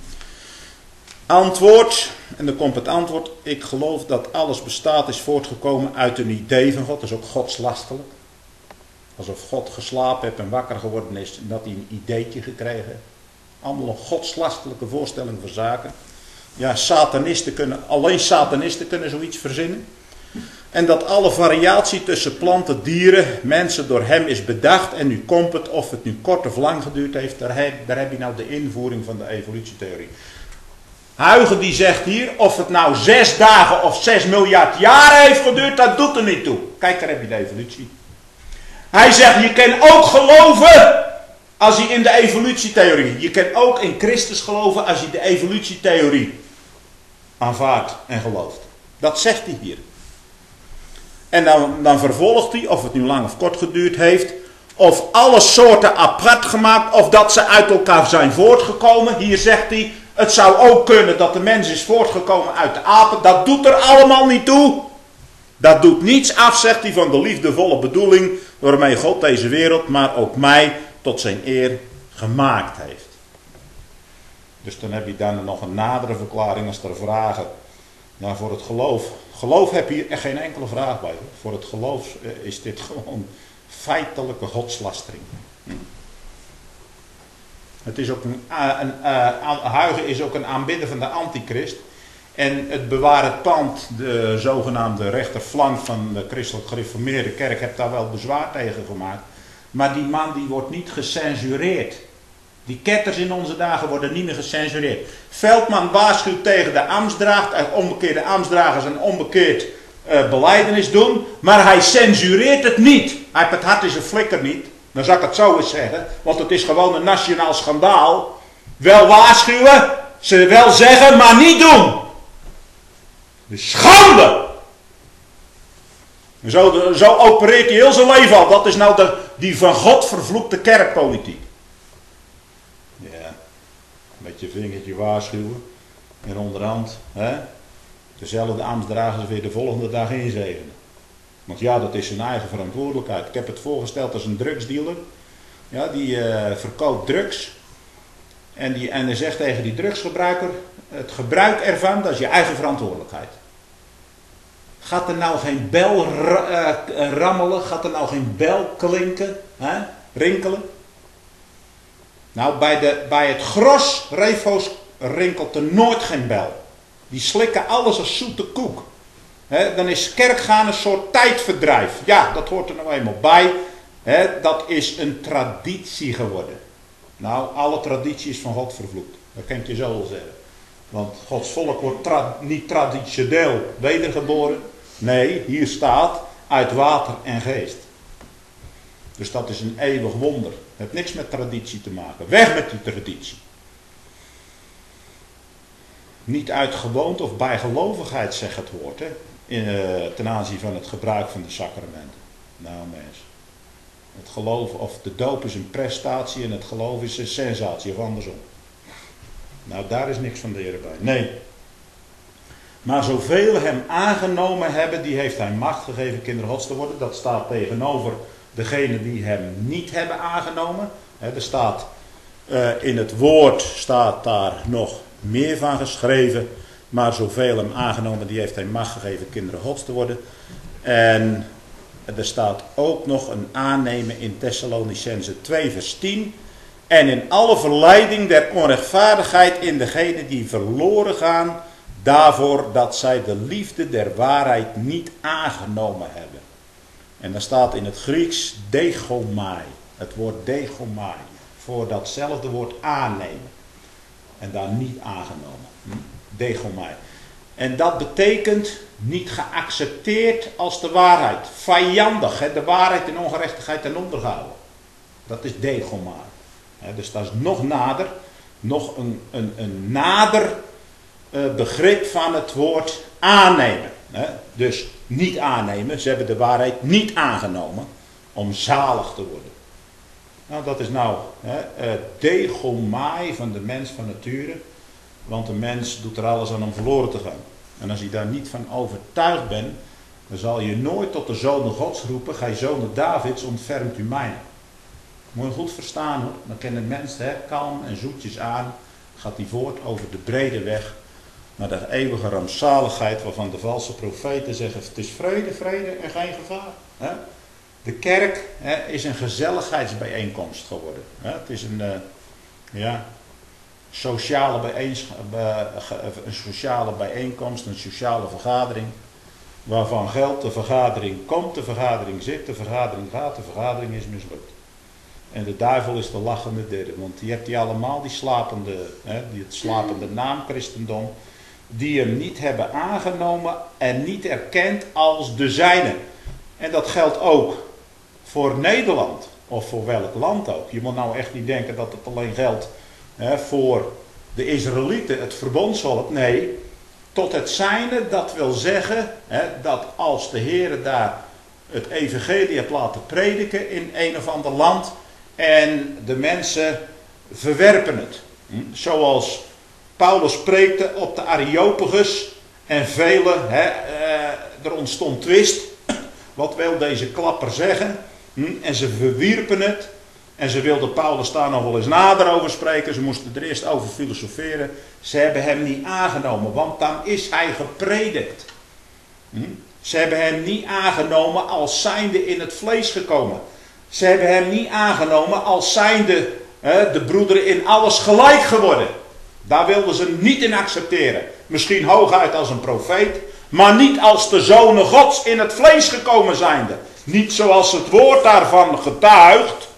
A: Antwoord. En dan komt het antwoord. Ik geloof dat alles bestaat is voortgekomen uit een idee van God. Dat is ook godslastelijk. Alsof God geslapen heeft en wakker geworden is. En dat hij een ideetje gekregen heeft. Allemaal een godslastelijke voorstelling van zaken. Ja, alleen satanisten kunnen zoiets verzinnen. En dat alle variatie tussen planten, dieren, mensen door hem is bedacht. En nu komt het, of het nu kort of lang geduurd heeft. Daar heb je nou de invoering van de evolutietheorie. Huygens die zegt hier, of het nou 6 dagen of 6 miljard jaar heeft geduurd, dat doet er niet toe. Kijk, daar heb je de evolutie. Hij zegt, je kan ook geloven als je in de evolutietheorie. Je kan ook in Christus geloven als je de evolutietheorie aanvaardt en gelooft. Dat zegt hij hier. En dan vervolgt hij, of het nu lang of kort geduurd heeft, of alle soorten apart gemaakt, of dat ze uit elkaar zijn voortgekomen. Hier zegt hij, het zou ook kunnen dat de mens is voortgekomen uit de apen. Dat doet er allemaal niet toe. Dat doet niets af, zegt hij, van de liefdevolle bedoeling waarmee God deze wereld, maar ook mij, tot zijn eer gemaakt heeft. Dus dan heb je dan nog een nadere verklaring als er vragen. Nou, voor het geloof. Geloof heb hier echt geen enkele vraag bij. Voor het geloof is dit gewoon feitelijke godslastering. Het is ook Huygens is ook een aanbidder van de antichrist. En het bewaard pand, de zogenaamde rechterflank van de christelijk gereformeerde kerk, heeft daar wel bezwaar tegen gemaakt. Maar die man die wordt niet gecensureerd. Die ketters in onze dagen worden niet meer gecensureerd. Veldman waarschuwt tegen de ambtsdragers, onbekeerde ambtsdragers en onbekeerd belijdenis doen. Maar hij censureert het niet. Hij heeft het hart in zijn flikker niet. Dan zou ik het zo eens zeggen. Want het is gewoon een nationaal schandaal. Wel waarschuwen, ze wel zeggen, maar niet doen. Dus schande! En zo opereert hij heel zijn leven al. Dat is nou die van God vervloekte kerkpolitiek. Ja, met je vingertje waarschuwen. En onderhand, dezelfde ambtsdragers weer de volgende dag inzegenen. Want ja, dat is zijn eigen verantwoordelijkheid. Ik heb het voorgesteld als een drugsdealer. Ja, die verkoopt drugs. En hij zegt tegen die drugsgebruiker, het gebruik ervan, dat is je eigen verantwoordelijkheid. Gaat er nou geen bel rammelen? Gaat er nou geen bel klinken? Rinkelen? Nou, bij het gros refo's rinkelt er nooit geen bel. Die slikken alles als zoete koek. Dan is kerkgaan een soort tijdverdrijf. Ja, dat hoort er nou eenmaal bij. Dat is een traditie geworden. Nou, alle traditie is van God vervloekt. Dat kan je zo wel zeggen. Want Gods volk wordt niet traditioneel wedergeboren. Nee, hier staat uit water en geest. Dus dat is een eeuwig wonder. Het heeft niks met traditie te maken. Weg met die traditie. Niet uit gewoonte of bijgelovigheid, zegt het woord. Ten aanzien van het gebruik van de sacramenten. Nou mensen. Het geloof of de doop is een prestatie en het geloof is een sensatie of andersom. Nou, daar is niks van de Heer bij. Nee. Maar zoveel hem aangenomen hebben, die heeft hij macht gegeven kinderen Gods te worden. Dat staat tegenover degenen die hem niet hebben aangenomen. Er staat in het woord staat daar nog meer van geschreven. Maar zoveel hem aangenomen, die heeft hij macht gegeven kinderen Gods te worden. En er staat ook nog een aannemen in Thessalonicenzen 2 vers 10. En in alle verleiding der onrechtvaardigheid in degenen die verloren gaan, daarvoor dat zij de liefde der waarheid niet aangenomen hebben. En dan staat in het Grieks degomai. Het woord degomai. Voor datzelfde woord aannemen. En daar niet aangenomen. Degomai. En dat betekent niet geaccepteerd als de waarheid. Vijandig. De waarheid en ongerechtigheid ten onder gehouden. Dat is degomai. Dus dat is nog nader. Nog een nader begrip van het woord aannemen. Dus niet aannemen. Ze hebben de waarheid niet aangenomen om zalig te worden. Nou, dat is nou degomai van de mens van nature. Want de mens doet er alles aan om verloren te gaan. En als je daar niet van overtuigd bent, dan zal je nooit tot de zonen Gods roepen, gij zonen Davids, ontfermt u mij. Moet je goed verstaan hoor. Dan kent de mens kalm en zoetjes aan, gaat hij voort over de brede weg naar de eeuwige rampzaligheid, waarvan de valse profeten zeggen, het is vrede, vrede en geen gevaar. Hè? De kerk is een gezelligheidsbijeenkomst geworden. Hè? Het is een sociale bijeenkomst, een sociale vergadering, waarvan geldt, de vergadering komt, de vergadering zit, de vergadering gaat, de vergadering is mislukt. En de duivel is de lachende derde, want je hebt die allemaal, het slapende naamchristendom, die hem niet hebben aangenomen en niet erkend als de zijne. En dat geldt ook voor Nederland, of voor welk land ook. Je moet nou echt niet denken dat het alleen geldt voor de Israëlieten, het verbondsvolk. Nee, tot het zijne, dat wil zeggen dat als de Heer daar het evangelie heeft laten prediken in een of ander land en de mensen verwerpen het. Zoals Paulus preekte op de Areopagus en velen, er ontstond twist. Wat wil deze klapper zeggen? En ze verwierpen het. En ze wilden Paulus daar nog wel eens nader over spreken. Ze moesten er eerst over filosoferen. Ze hebben hem niet aangenomen, want dan is hij gepredikt. Ze hebben hem niet aangenomen als zijnde in het vlees gekomen. Ze hebben hem niet aangenomen als zijnde de broederen in alles gelijk geworden. Daar wilden ze niet in accepteren. Misschien hooguit als een profeet, maar niet als de zonen Gods in het vlees gekomen zijnde. Niet zoals het woord daarvan getuigt.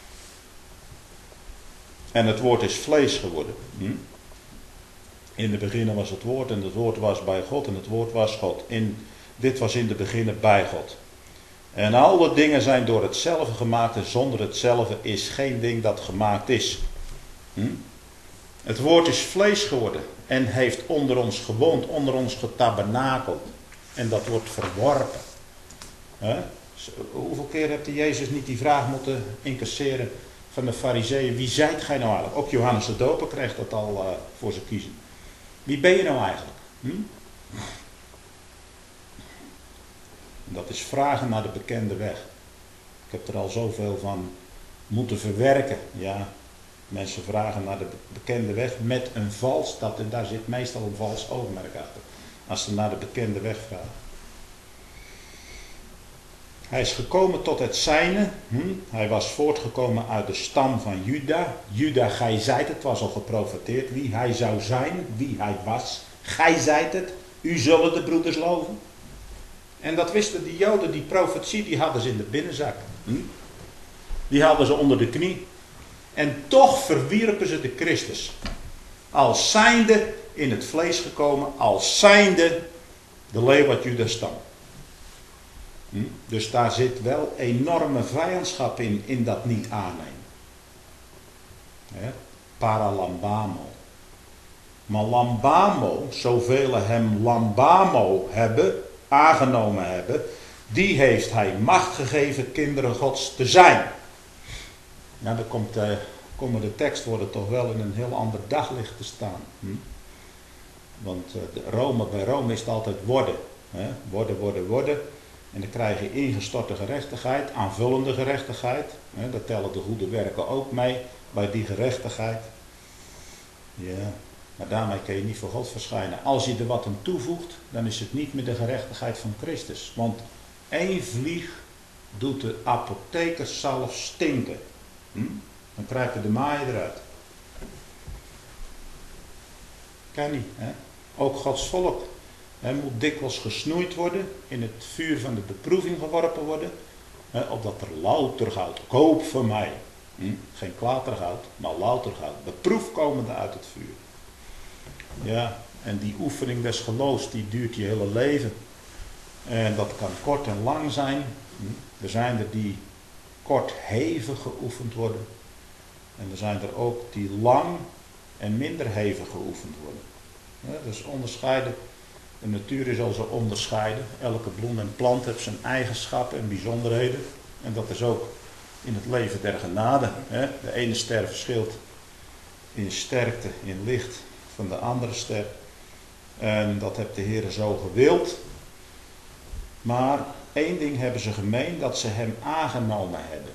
A: En het woord is vlees geworden. In de beginnen was het woord en het woord was bij God en het woord was God. Dit was in de beginnen bij God. En alle dingen zijn door hetzelfde gemaakt en zonder hetzelfde is geen ding dat gemaakt is. Het woord is vlees geworden en heeft onder ons gewoond, onder ons getabernakeld. En dat wordt verworpen. Hoeveel keer heeft Jezus niet die vraag moeten incasseren van de fariseeën? Wie zijt gij nou eigenlijk? Ook Johannes de Doper kreeg dat al voor zijn kiezen. Wie ben je nou eigenlijk? Dat is vragen naar de bekende weg. Ik heb er al zoveel van moeten verwerken. Ja, mensen vragen naar de bekende weg met een vals, daar zit meestal een vals oogmerk achter. Als ze naar de bekende weg vragen. Hij is gekomen tot het zijne. Hij was voortgekomen uit de stam van Juda. Juda, gij zijt het, was al geprofeteerd. Wie hij zou zijn, wie hij was. Gij zijt het, u zullen de broeders loven. En dat wisten die Joden, die profetie, die hadden ze in de binnenzak. Die hadden ze onder de knie. En toch verwierpen ze de Christus. Als zijnde in het vlees gekomen, als zijnde de leeuw uit Judas stam. Dus daar zit wel enorme vijandschap in dat niet aannemen. Paralambamo. Maar lambamo, zoveel hem lambamo hebben, aangenomen hebben, die heeft hij macht gegeven kinderen Gods te zijn. Nou, dan komen de tekstwoorden toch wel in een heel ander daglicht te staan. Want bij Rome is het altijd worden. Worden. En dan krijg je ingestorte gerechtigheid, aanvullende gerechtigheid. Daar tellen de goede werken ook mee bij die gerechtigheid. Ja, maar daarmee kun je niet voor God verschijnen. Als je er wat aan toevoegt, dan is het niet meer de gerechtigheid van Christus. Want één vlieg doet de apothekerszalf stinken. Dan krijg je de maaien eruit. Kan niet. Ook Gods volk moet dikwijls gesnoeid worden, in het vuur van de beproeving geworpen worden, opdat er louter goud, koop van mij. Geen klatergoud, maar louter goud. Beproef komende uit het vuur. Ja, en die oefening des geloofs, die duurt je hele leven. En dat kan kort en lang zijn. Er zijn er die kort hevig geoefend worden. En er zijn er ook die lang en minder hevig geoefend worden. Dus onderscheiden. De natuur is al zo onderscheiden. Elke bloem en plant heeft zijn eigenschappen en bijzonderheden. En dat is ook in het leven der genade. Hè? De ene ster verschilt in sterkte, in licht van de andere ster. En dat heeft de Heer zo gewild. Maar één ding hebben ze gemeen, dat ze hem aangenomen hebben.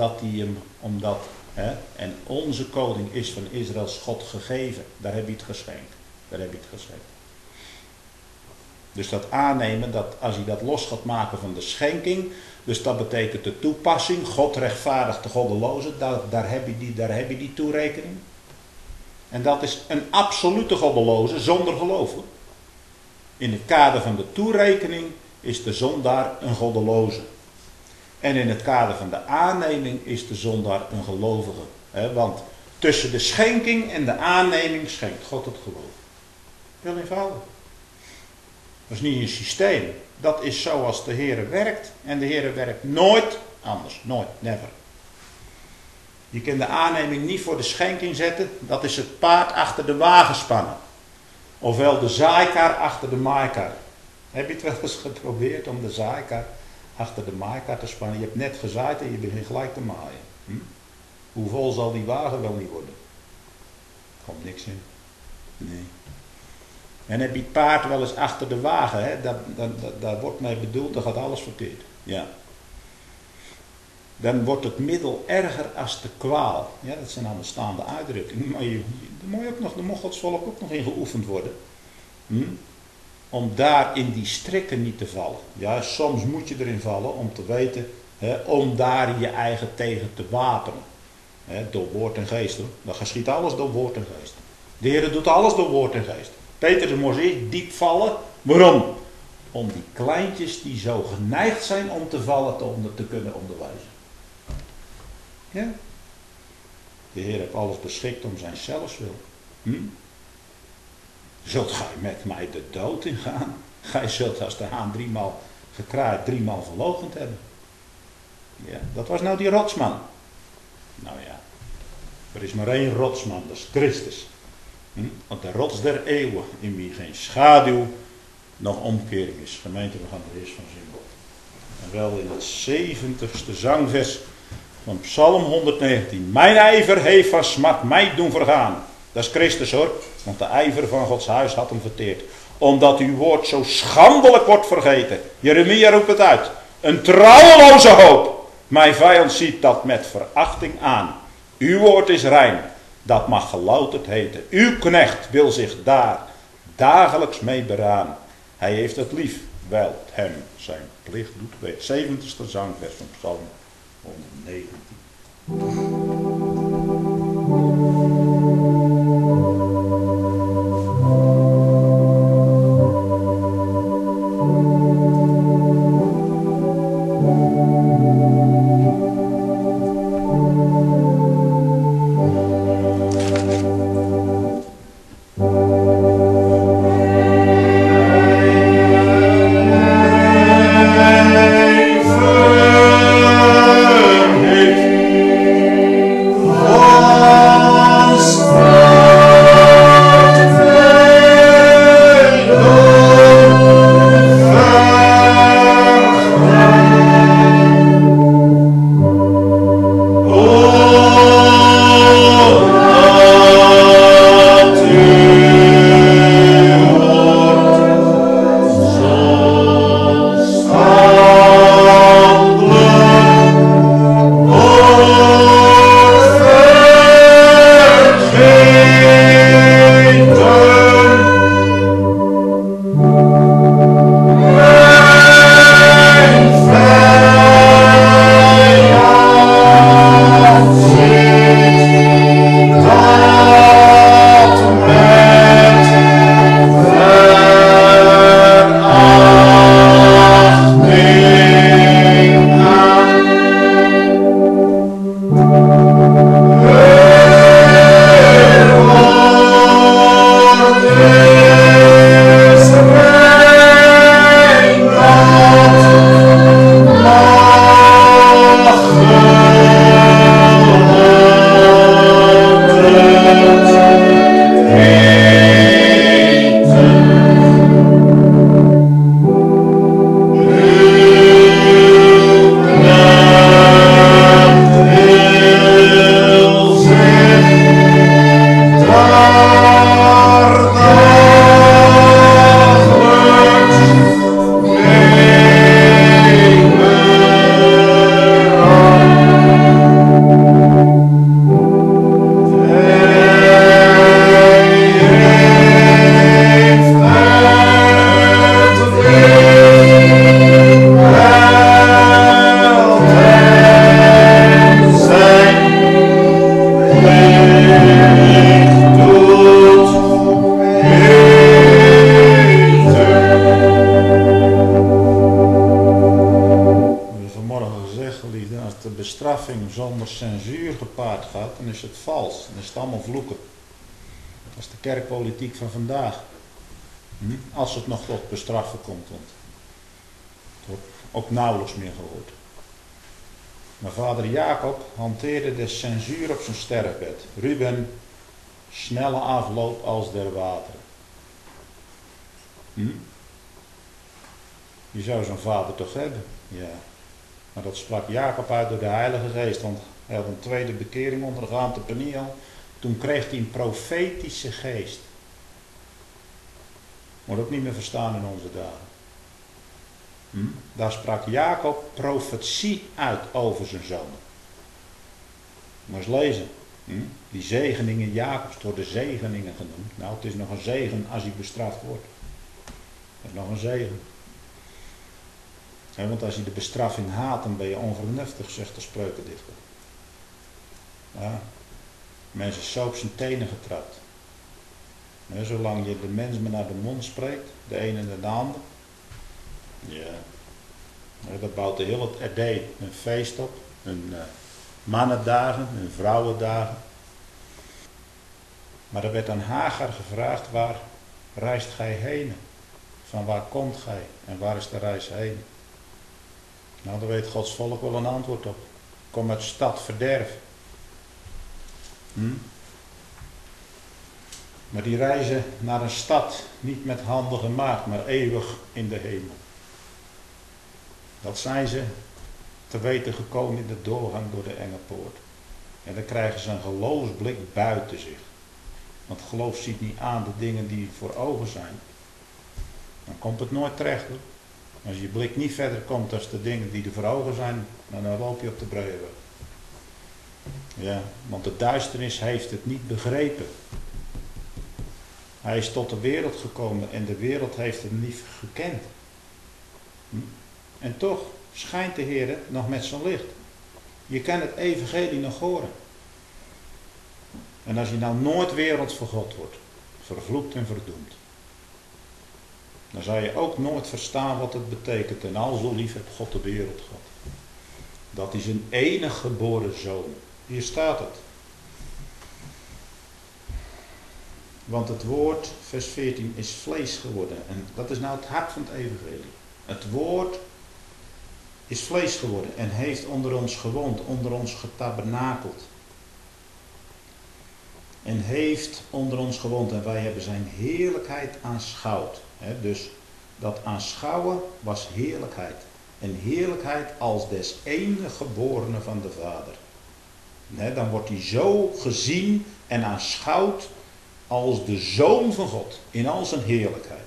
A: En onze koning is van Israëls God gegeven. Daar heb je het geschenkt. Daar heb je het geschenkt. Dus dat aannemen, dat als hij dat los gaat maken van de schenking, dus dat betekent de toepassing, God rechtvaardigt de goddeloze, daar heb je die toerekening. En dat is een absolute goddeloze zonder geloof. In het kader van de toerekening is de zondaar een goddeloze. En in het kader van de aanneming is de zondaar een gelovige. Want tussen de schenking en de aanneming schenkt God het geloof. Heel eenvoudig. Dat is niet een systeem. Dat is zoals de Heer werkt. En de Heer werkt nooit anders. Nooit. Never. Je kunt de aanneming niet voor de schenking zetten. Dat is het paard achter de wagen spannen. Ofwel de zaaikar achter de maaikar. Heb je het wel eens geprobeerd om de zaaikar achter de maaikar te spannen? Je hebt net gezaaid en je begint gelijk te maaien. Hoe vol zal die wagen wel niet worden? Er komt niks in. Nee. En heb je het paard wel eens achter de wagen, hè? Daar wordt mee bedoeld, daar gaat alles verkeerd. Ja. Dan wordt het middel erger als de kwaal. Ja, dat zijn allemaal staande uitdrukkingen. Maar daar mag Gods volk ook nog in geoefend worden. Om daar in die strikken niet te vallen. Ja, soms moet je erin vallen om te weten, om daar je eigen tegen te wapenen. Door woord en geest. Hoor. Dan geschiet alles door woord en geest. De Heer doet alles door woord en geest. Petrus moest eerst diep vallen. Waarom? Om die kleintjes die zo geneigd zijn om te vallen te kunnen onderwijzen. Ja. De Heer heeft alles beschikt om zijn zelfs wil. Zult gij met mij de dood ingaan? Gij zult als de haan 3-maal gekraaid, 3-maal verloochend hebben. Ja, dat was nou die rotsman. Nou ja, er is maar één rotsman, dat is Christus. Want de rots der eeuwen, in wie geen schaduw nog omkering is. Gemeente, we gaan er eerst van zingen. En wel in het 70ste zangvers van Psalm 119. Mijn ijver heeft van smart mij doen vergaan. Dat is Christus hoor, want de ijver van Gods huis had hem verteerd. Omdat uw woord zo schandelijk wordt vergeten. Jeremia roept het uit. Een trouweloze hoop. Mijn vijand ziet dat met verachting aan. Uw woord is rein. Dat mag gelouterd heten. Uw knecht wil zich daar dagelijks mee beraan. Hij heeft het lief, wel hem zijn plicht doet weet. 70ste zangvers van Psalm 119. bestraffing zonder censuur gepaard gaat, dan is het vals. Dan is het allemaal vloeken. Dat is de kerkpolitiek van vandaag. Als het nog tot bestraffen komt, want het wordt ook nauwelijks meer gehoord. Maar vader Jacob hanteerde de censuur op zijn sterfbed. Ruben, snelle afloop als der wateren. Je zou zo'n vader toch hebben? Ja. Maar dat sprak Jacob uit door de Heilige Geest, want hij had een tweede bekering ondergaan te Peniel. Toen kreeg hij een profetische geest. Wordt ook niet meer verstaan in onze dagen. Daar sprak Jacob profetie uit over zijn zonen. Maar eens lezen. Die zegeningen Jacobs door de zegeningen genoemd. Nou, het is nog een zegen als hij bestraft wordt. Dat is nog een zegen. Want als je de bestraffing haat, dan ben je onvernuftig, zegt de spreukendichter. Ja. Mensen is zo op zijn tenen getrapt. Zolang je de mens maar naar de mond spreekt, de ene en de ander. Ja. Dat bouwt de hele RD een feest op. Een mannendagen, een vrouwendagen. Maar er werd aan Hagar gevraagd, waar reist gij heen? Van waar komt gij? En waar is de reis heen? Nou, daar weet Gods volk wel een antwoord op. Kom uit stad verderf. Maar die reizen naar een stad, niet met handen gemaakt, maar eeuwig in de hemel. Dat zijn ze te weten gekomen in de doorgang door de enge poort. En dan krijgen ze een geloofsblik buiten zich. Want geloof ziet niet aan de dingen die voor ogen zijn. Dan komt het nooit terecht hoor. Als je blik niet verder komt dan de dingen die er voor ogen zijn, dan loop je op de breuiweg. Ja, want de duisternis heeft het niet begrepen. Hij is tot de wereld gekomen en de wereld heeft hem niet gekend. En toch schijnt de Heer nog met zijn licht. Je kan het evangelie nog horen. En als je nou nooit wereld voor God wordt, vervloekt en verdoemd, dan zal je ook nooit verstaan wat het betekent. En al zo lief heeft God de wereld gehad. Dat is een enige geboren zoon. Hier staat het. Want het woord, vers 14, is vlees geworden. En dat is nou het hart van het evangelie. Het woord is vlees geworden en heeft onder ons gewoond, onder ons getabernakeld. En heeft onder ons gewoond en wij hebben zijn heerlijkheid aanschouwd. Dus dat aanschouwen was heerlijkheid. En heerlijkheid als des enige geborene van de Vader. Dan wordt hij zo gezien en aanschouwd als de Zoon van God. In al zijn heerlijkheid.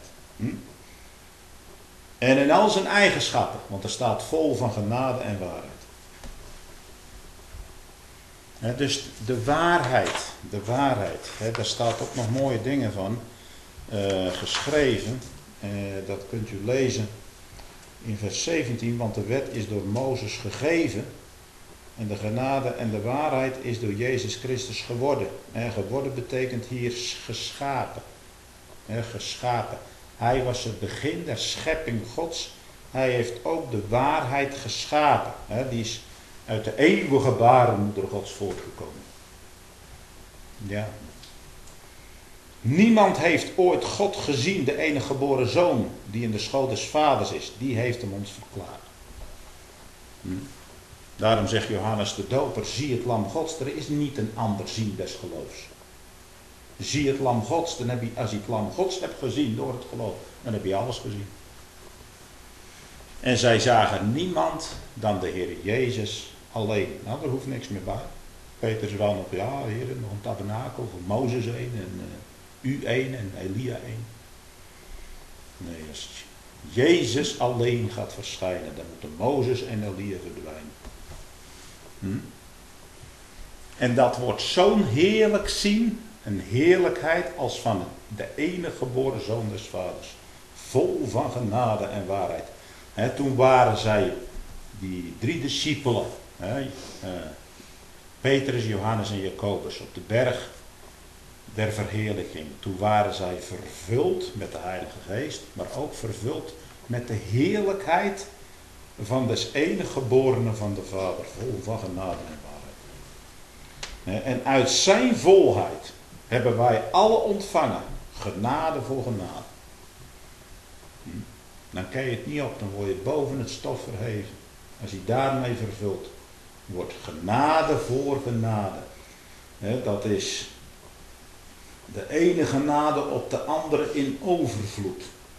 A: En in al zijn eigenschappen. Want er staat vol van genade en waarheid. Dus de waarheid. Daar staat ook nog mooie dingen van geschreven. Dat kunt u lezen in vers 17. Want de wet is door Mozes gegeven. En de genade en de waarheid is door Jezus Christus geworden. Geworden betekent hier geschapen. Geschapen. Hij was het begin der schepping Gods. Hij heeft ook de waarheid geschapen. Die is uit de eeuwige baarmoeder Gods voortgekomen. Ja. Niemand heeft ooit God gezien, de enige geboren zoon, die in de schoot des vaders is. Die heeft hem ons verklaard. Daarom zegt Johannes de Doper, zie het lam Gods, er is niet een ander zien des geloofs. Zie het lam Gods, dan heb je, als je het lam Gods hebt gezien door het geloof, dan heb je alles gezien. En zij zagen niemand dan de Heer Jezus alleen. Nou, daar hoeft niks meer bij. Peter zei wel nog, ja Heer, nog een tabernakel voor Mozes één en u één en Elia één. Nee, als Jezus alleen gaat verschijnen, dan moeten Mozes en Elia verdwijnen. En dat wordt zo'n heerlijk zien, een heerlijkheid als van de enige geboren zoon des vaders. Vol van genade en waarheid. Toen waren zij, die 3 discipelen, Petrus, Johannes en Jacobus, op de berg der verheerlijking. Toen waren zij vervuld met de Heilige Geest, maar ook vervuld met de heerlijkheid van des enige geborene van de Vader, vol van genade en waarheid. En uit zijn volheid hebben wij alle ontvangen, genade voor genade. Dan kan je het niet op, dan word je boven het stof verheven. Als je daarmee vervult, wordt genade voor genade. Dat is de ene genade op de andere in overvloed.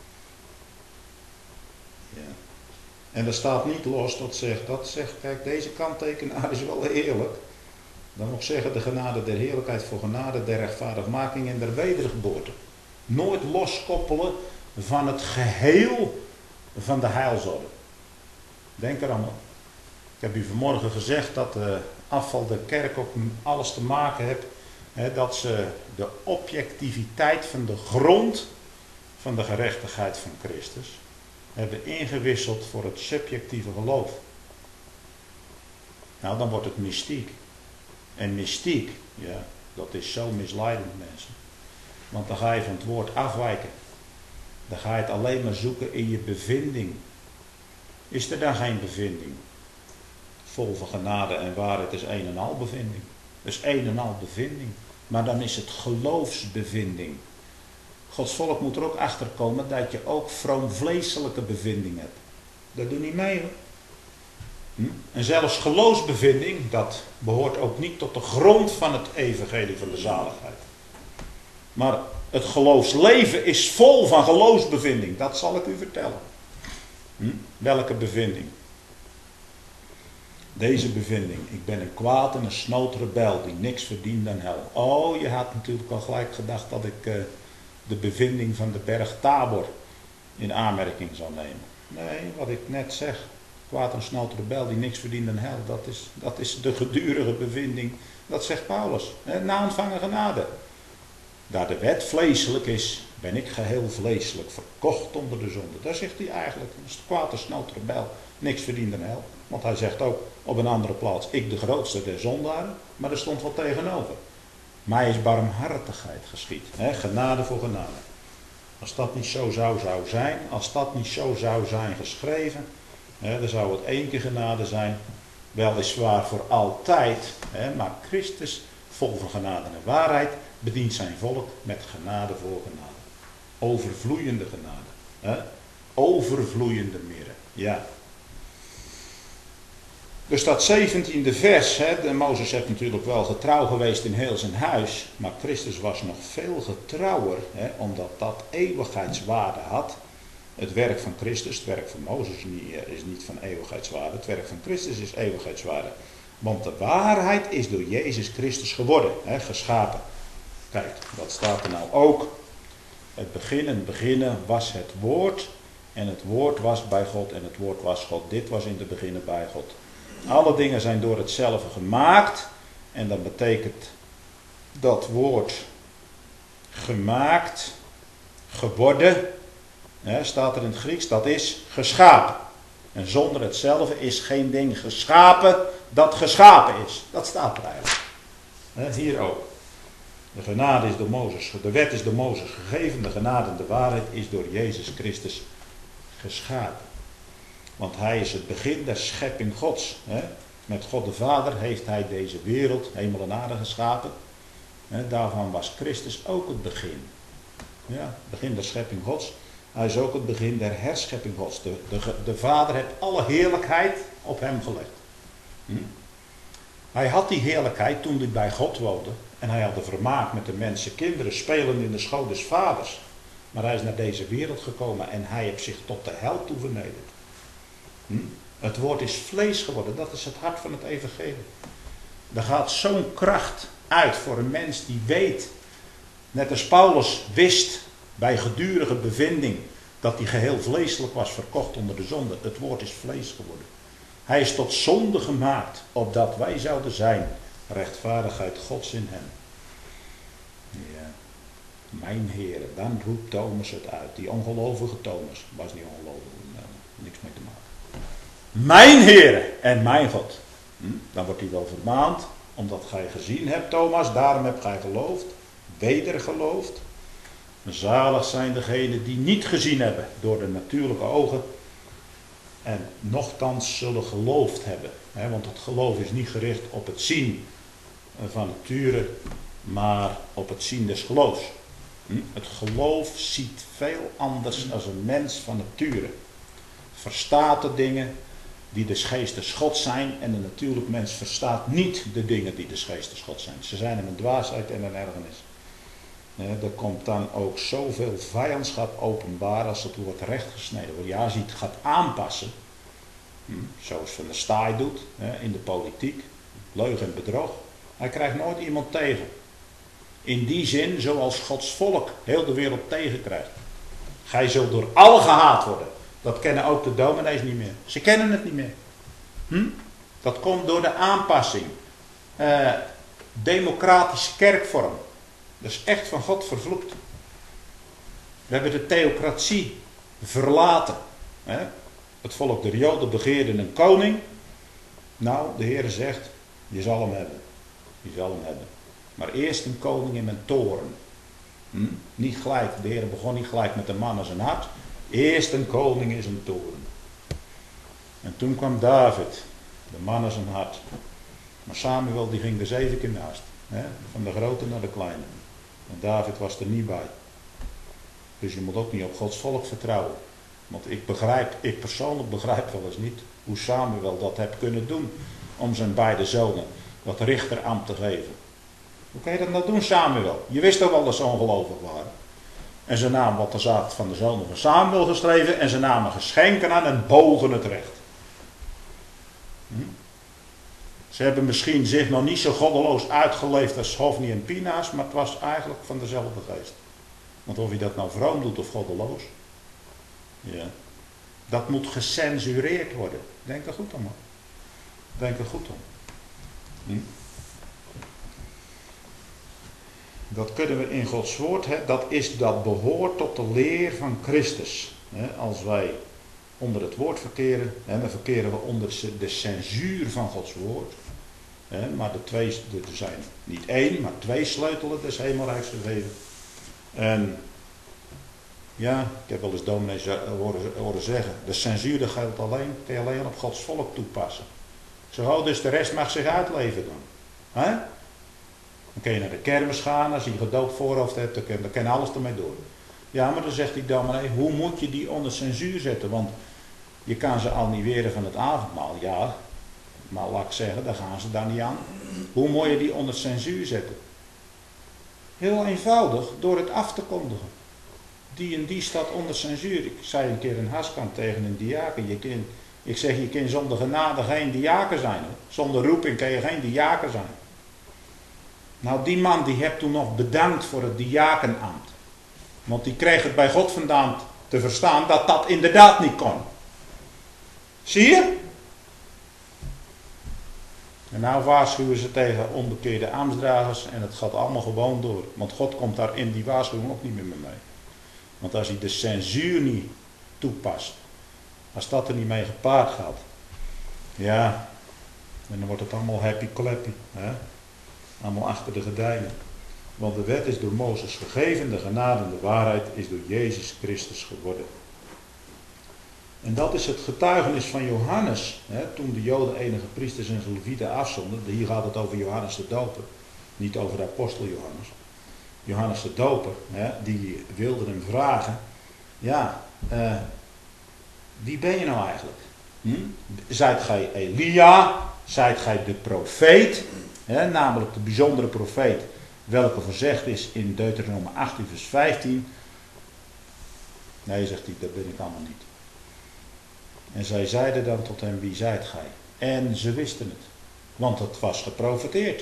A: Ja. En dat staat niet los, dat zegt, kijk, deze kanttekenaar is wel eerlijk. Dan moet ik zeggen, de genade der heerlijkheid voor genade, der rechtvaardigmaking en der wedergeboorte. Nooit loskoppelen van het geheel van de heilsorde. Denk er allemaal. Ik heb u vanmorgen gezegd dat de afval der kerk ook alles te maken heeft. Dat ze de objectiviteit van de grond van de gerechtigheid van Christus hebben ingewisseld voor het subjectieve geloof. Nou, dan wordt het mystiek. En mystiek, ja, dat is zo misleidend, mensen. Want dan ga je van het woord afwijken. Dan ga je het alleen maar zoeken in je bevinding. Is er dan geen bevinding? Vol van genade en waarheid is een en al bevinding. Dus een en al bevinding. Maar dan is het geloofsbevinding. Gods volk moet er ook achter komen dat je ook vroomvleeselijke bevinding hebt. Dat doe niet mee, hoor. En zelfs geloofsbevinding, dat behoort ook niet tot de grond van het evangelie van de zaligheid. Maar het geloofsleven is vol van geloofsbevinding. Dat zal ik u vertellen. Welke bevinding? Deze bevinding. Ik ben een kwaad en een snood rebel die niks verdient dan hel. Oh, je had natuurlijk al gelijk gedacht dat ik de bevinding van de berg Tabor in aanmerking zou nemen. Nee, wat ik net zeg. Kwaad en snood rebel die niks verdient dan hel. Dat is de gedurige bevinding. Dat zegt Paulus. Na ontvangen genade. Daar de wet vleeselijk is, ben ik geheel vleeselijk verkocht onder de zonde. Daar zegt hij eigenlijk. Dat is kwaad en snood rebel. Niks verdient dan hel. Want hij zegt ook op een andere plaats, ik de grootste der zondaren. Maar er stond wat tegenover. Mij is barmhartigheid geschied. Genade voor genade. Als dat niet zo zou zijn, als dat niet zo zou zijn geschreven, dan zou het één keer genade zijn. Weliswaar voor altijd. Maar Christus, vol van genade en waarheid, bedient zijn volk met genade voor genade. Overvloeiende genade. Overvloeiende mirre. Ja. Dus dat 17e vers, Mozes heeft natuurlijk wel getrouw geweest in heel zijn huis, maar Christus was nog veel getrouwer, omdat dat eeuwigheidswaarde had. Het werk van Christus, het werk van Mozes is niet van eeuwigheidswaarde, het werk van Christus is eeuwigheidswaarde. Want de waarheid is door Jezus Christus geworden, geschapen. Kijk, dat staat er nou ook. Het beginnen was het woord en het woord was bij God en het woord was God. Dit was in het beginnen bij God. Alle dingen zijn door hetzelfde gemaakt. En dat betekent dat woord gemaakt, geworden, staat er in het Grieks, dat is geschapen. En zonder hetzelfde is geen ding geschapen dat geschapen is. Dat staat er eigenlijk. Hier ook. De genade is door Mozes, de wet is door Mozes gegeven, de genade en de waarheid is door Jezus Christus geschapen. Want hij is het begin der schepping Gods. Met God de Vader heeft hij deze wereld, hemel en aarde geschapen. Daarvan was Christus ook het begin. Ja, het begin der schepping Gods. Hij is ook het begin der herschepping Gods. De Vader heeft alle heerlijkheid op hem gelegd. Hij had die heerlijkheid toen hij bij God woonde. En hij had de vermaak met de mensen, kinderen, spelend in de schoot des vaders. Maar hij is naar deze wereld gekomen en hij heeft zich tot de hel toe vernederd. Het woord is vlees geworden, dat is het hart van het evangelie. Er gaat zo'n kracht uit voor een mens die weet, net als Paulus wist bij gedurige bevinding, dat hij geheel vleeselijk was, verkocht onder de zonde. Het woord is vlees geworden. Hij is tot zonde gemaakt, opdat wij zouden zijn, rechtvaardigheid Gods in hem. Ja, mijn Heere, dan roept Thomas het uit. Die ongelovige Thomas, was niet ongelovig, niks mee te maken. Mijn Heere en mijn God. Dan wordt hij wel vermaand, omdat gij gezien hebt, Thomas, daarom hebt gij geloofd, wedergeloofd. Zalig zijn degenen die niet gezien hebben door de natuurlijke ogen, en nochtans zullen geloofd hebben. Want het geloof is niet gericht op het zien van nature, maar op het zien des geloofs. Het geloof ziet veel anders dan een mens van nature. Verstaat de dingen die des geestes God zijn, en een natuurlijk mens verstaat niet de dingen die des geestes God zijn. Ze zijn hem een dwaasheid en een ergernis. Er komt dan ook zoveel vijandschap openbaar als het woord recht gesneden wordt. Ja, als hij het gaat aanpassen, zoals Van der Staaij doet in de politiek, leugen en bedrog, hij krijgt nooit iemand tegen. In die zin, zoals Gods volk heel de wereld tegenkrijgt. Gij zult door alle gehaat worden. Dat kennen ook de dominees niet meer. Ze kennen het niet meer. Dat komt door de aanpassing. Democratische kerkvorm. Dat is echt van God vervloekt. We hebben de theocratie verlaten. Het volk der Joden begeerde een koning. Nou, de Heer zegt, je zal hem hebben. Je zal hem hebben. Maar eerst een koning in mijn toren. Niet gelijk, de Heer begon niet gelijk met een man als een hart. Eerst een koning in zijn toren. En toen kwam David, de man als een hart. Maar Samuel die ging er 7 keer naast. Van de grote naar de kleine. En David was er niet bij. Dus je moet ook niet op Gods volk vertrouwen. Want ik persoonlijk begrijp wel eens niet hoe Samuel dat heeft kunnen doen. Om zijn beide zonen dat richterambt te geven. Hoe kan je dat nou doen, Samuel? Je wist toch wel dat ze ongelovig waren. En ze namen wat er zat van de zonen van Samuel geschreven. En ze namen geschenken aan en bogen het recht. Ze hebben misschien zich nog niet zo goddeloos uitgeleefd als Hofni en Pinaas. Maar het was eigenlijk van dezelfde geest. Want of je dat nou vroom doet of goddeloos. Ja. Dat moet gecensureerd worden. Denk er goed om. Denk er goed om. Dat kunnen we in Gods woord, dat behoort tot de leer van Christus. Als wij onder het woord verkeren, dan verkeren we onder de censuur van Gods woord. Maar er zijn niet 1, maar 2 sleutelen des hemelrijks gegeven. En ja, ik heb wel eens dominees horen zeggen, de censuur dat geldt kun je alleen op Gods volk toepassen. Zo, dus de rest mag zich uitleven dan. Dan kun je naar de kermis gaan, als je een gedoopt voorhoofd hebt, dan kan alles ermee door. Ja, maar dan zegt die dominee, hoe moet je die onder censuur zetten? Want je kan ze al niet weren van het avondmaal. Ja, maar laat ik zeggen, daar gaan ze dan niet aan. Hoe moet je die onder censuur zetten? Heel eenvoudig, door het af te kondigen. Die en die staat onder censuur. Ik zei een keer een haskant tegen een diaken. Ik zeg, je kan zonder genade geen diaken zijn. Hoor. Zonder roeping kan je geen diaken zijn. Nou, die man die heeft toen nog bedankt voor het diakenambt. Want die kreeg het bij God vandaan te verstaan dat dat inderdaad niet kon. Zie je? En nou waarschuwen ze tegen onbekeerde ambtsdragers en het gaat allemaal gewoon door. Want God komt daar in die waarschuwing ook niet meer mee. Want als hij de censuur niet toepast, als dat er niet mee gepaard gaat, ja, en dan wordt het allemaal happy clappy. Allemaal achter de gordijnen. Want de wet is door Mozes gegeven, de genade en de waarheid is door Jezus Christus geworden. En dat is het getuigenis van Johannes, toen de Joden enige priesters en levieten afzonderden. Hier gaat het over Johannes de Doper, niet over de apostel Johannes. Johannes de Doper, die wilde hem vragen, ja, wie ben je nou eigenlijk? Zijt gij Elia? Zijt gij de profeet? Namelijk de bijzondere profeet, welke voorzegd is in Deuteronomium 18 vers 15. Nee, zegt hij, dat ben ik allemaal niet. En zij zeiden dan tot hem, wie zijt gij? En ze wisten het, want het was geprofeteerd.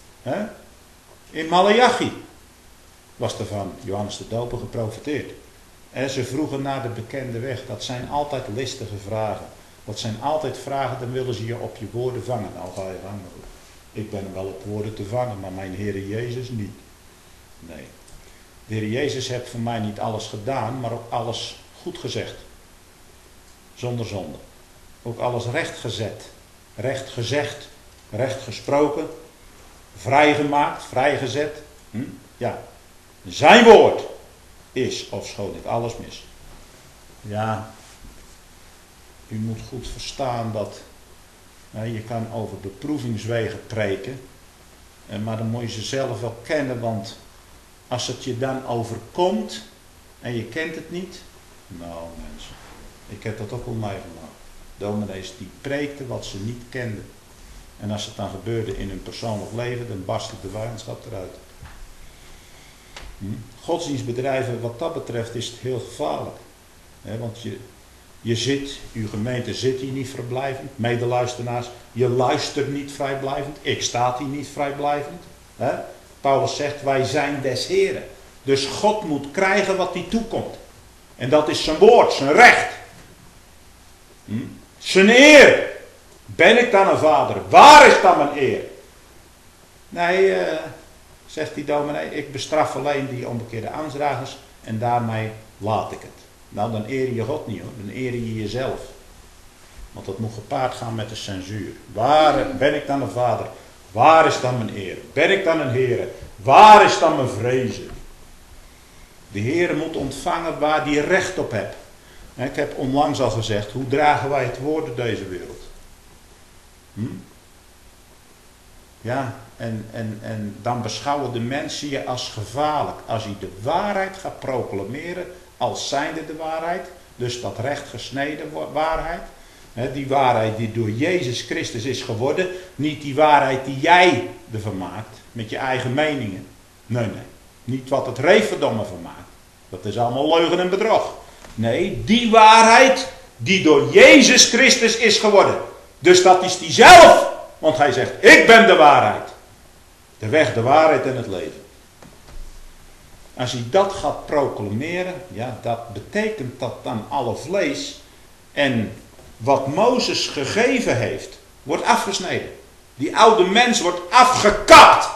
A: In Maleachi was er van Johannes de Doper geprofeteerd. En ze vroegen naar de bekende weg. Dat zijn altijd listige vragen. Dat zijn altijd vragen, dan willen ze je op je woorden vangen. Nou ga je vangen. Ik ben wel op woorden te vangen, maar mijn Heere Jezus niet. Nee. De Heer Jezus heeft voor mij niet alles gedaan, maar ook alles goed gezegd. Zonder zonde. Ook alles recht gezet. Recht gezegd. Recht gesproken. Vrijgemaakt. Vrijgezet. Ja. Zijn woord is, ofschoon ik alles mis. Ja. u moet goed verstaan dat je kan over beproevingswegen preken. Maar dan moet je ze zelf wel kennen, want als het je dan overkomt en je kent het niet. Nou mensen, ik heb dat ook wel meegemaakt. Dominees die preekten wat ze niet kenden. En als het dan gebeurde in hun persoonlijk leven, dan barstte de vijandschap eruit. Godsdienstbedrijven wat dat betreft is het heel gevaarlijk. Want uw gemeente zit hier niet vrijblijvend, medeluisteraars, je luistert niet vrijblijvend, ik sta hier niet vrijblijvend. Paulus zegt, wij zijn des Heren. Dus God moet krijgen wat hij toekomt. En dat is zijn woord, zijn recht. Zijn eer. Ben ik dan een vader? Waar is dan mijn eer? Nee, zegt die dominee, ik bestraf alleen die onbekeerde ambtsdragers en daarmee laat ik het. Nou, dan eer je God niet hoor, dan eer je jezelf. Want dat moet gepaard gaan met de censuur. Waar ben ik dan een vader? Waar is dan mijn eer? Ben ik dan een Heer? Waar is dan mijn vrezen? De Heer moet ontvangen waar hij recht op hebt. Ik heb onlangs al gezegd, hoe dragen wij het woord in deze wereld? Ja, en dan beschouwen de mensen je als gevaarlijk. Als je de waarheid gaat proclameren, als zijnde de waarheid, dus dat recht gesneden waarheid. Die waarheid die door Jezus Christus is geworden, niet die waarheid die jij ervan maakt, met je eigen meningen. Nee, niet wat het reefverdomme van maakt. Dat is allemaal leugen en bedrog. Nee, die waarheid die door Jezus Christus is geworden. Dus dat is die zelf. Want hij zegt, ik ben de waarheid. De weg, de waarheid en het leven. Als hij dat gaat proclameren, ja, dat betekent dat dan alle vlees en wat Mozes gegeven heeft, wordt afgesneden. Die oude mens wordt afgekapt.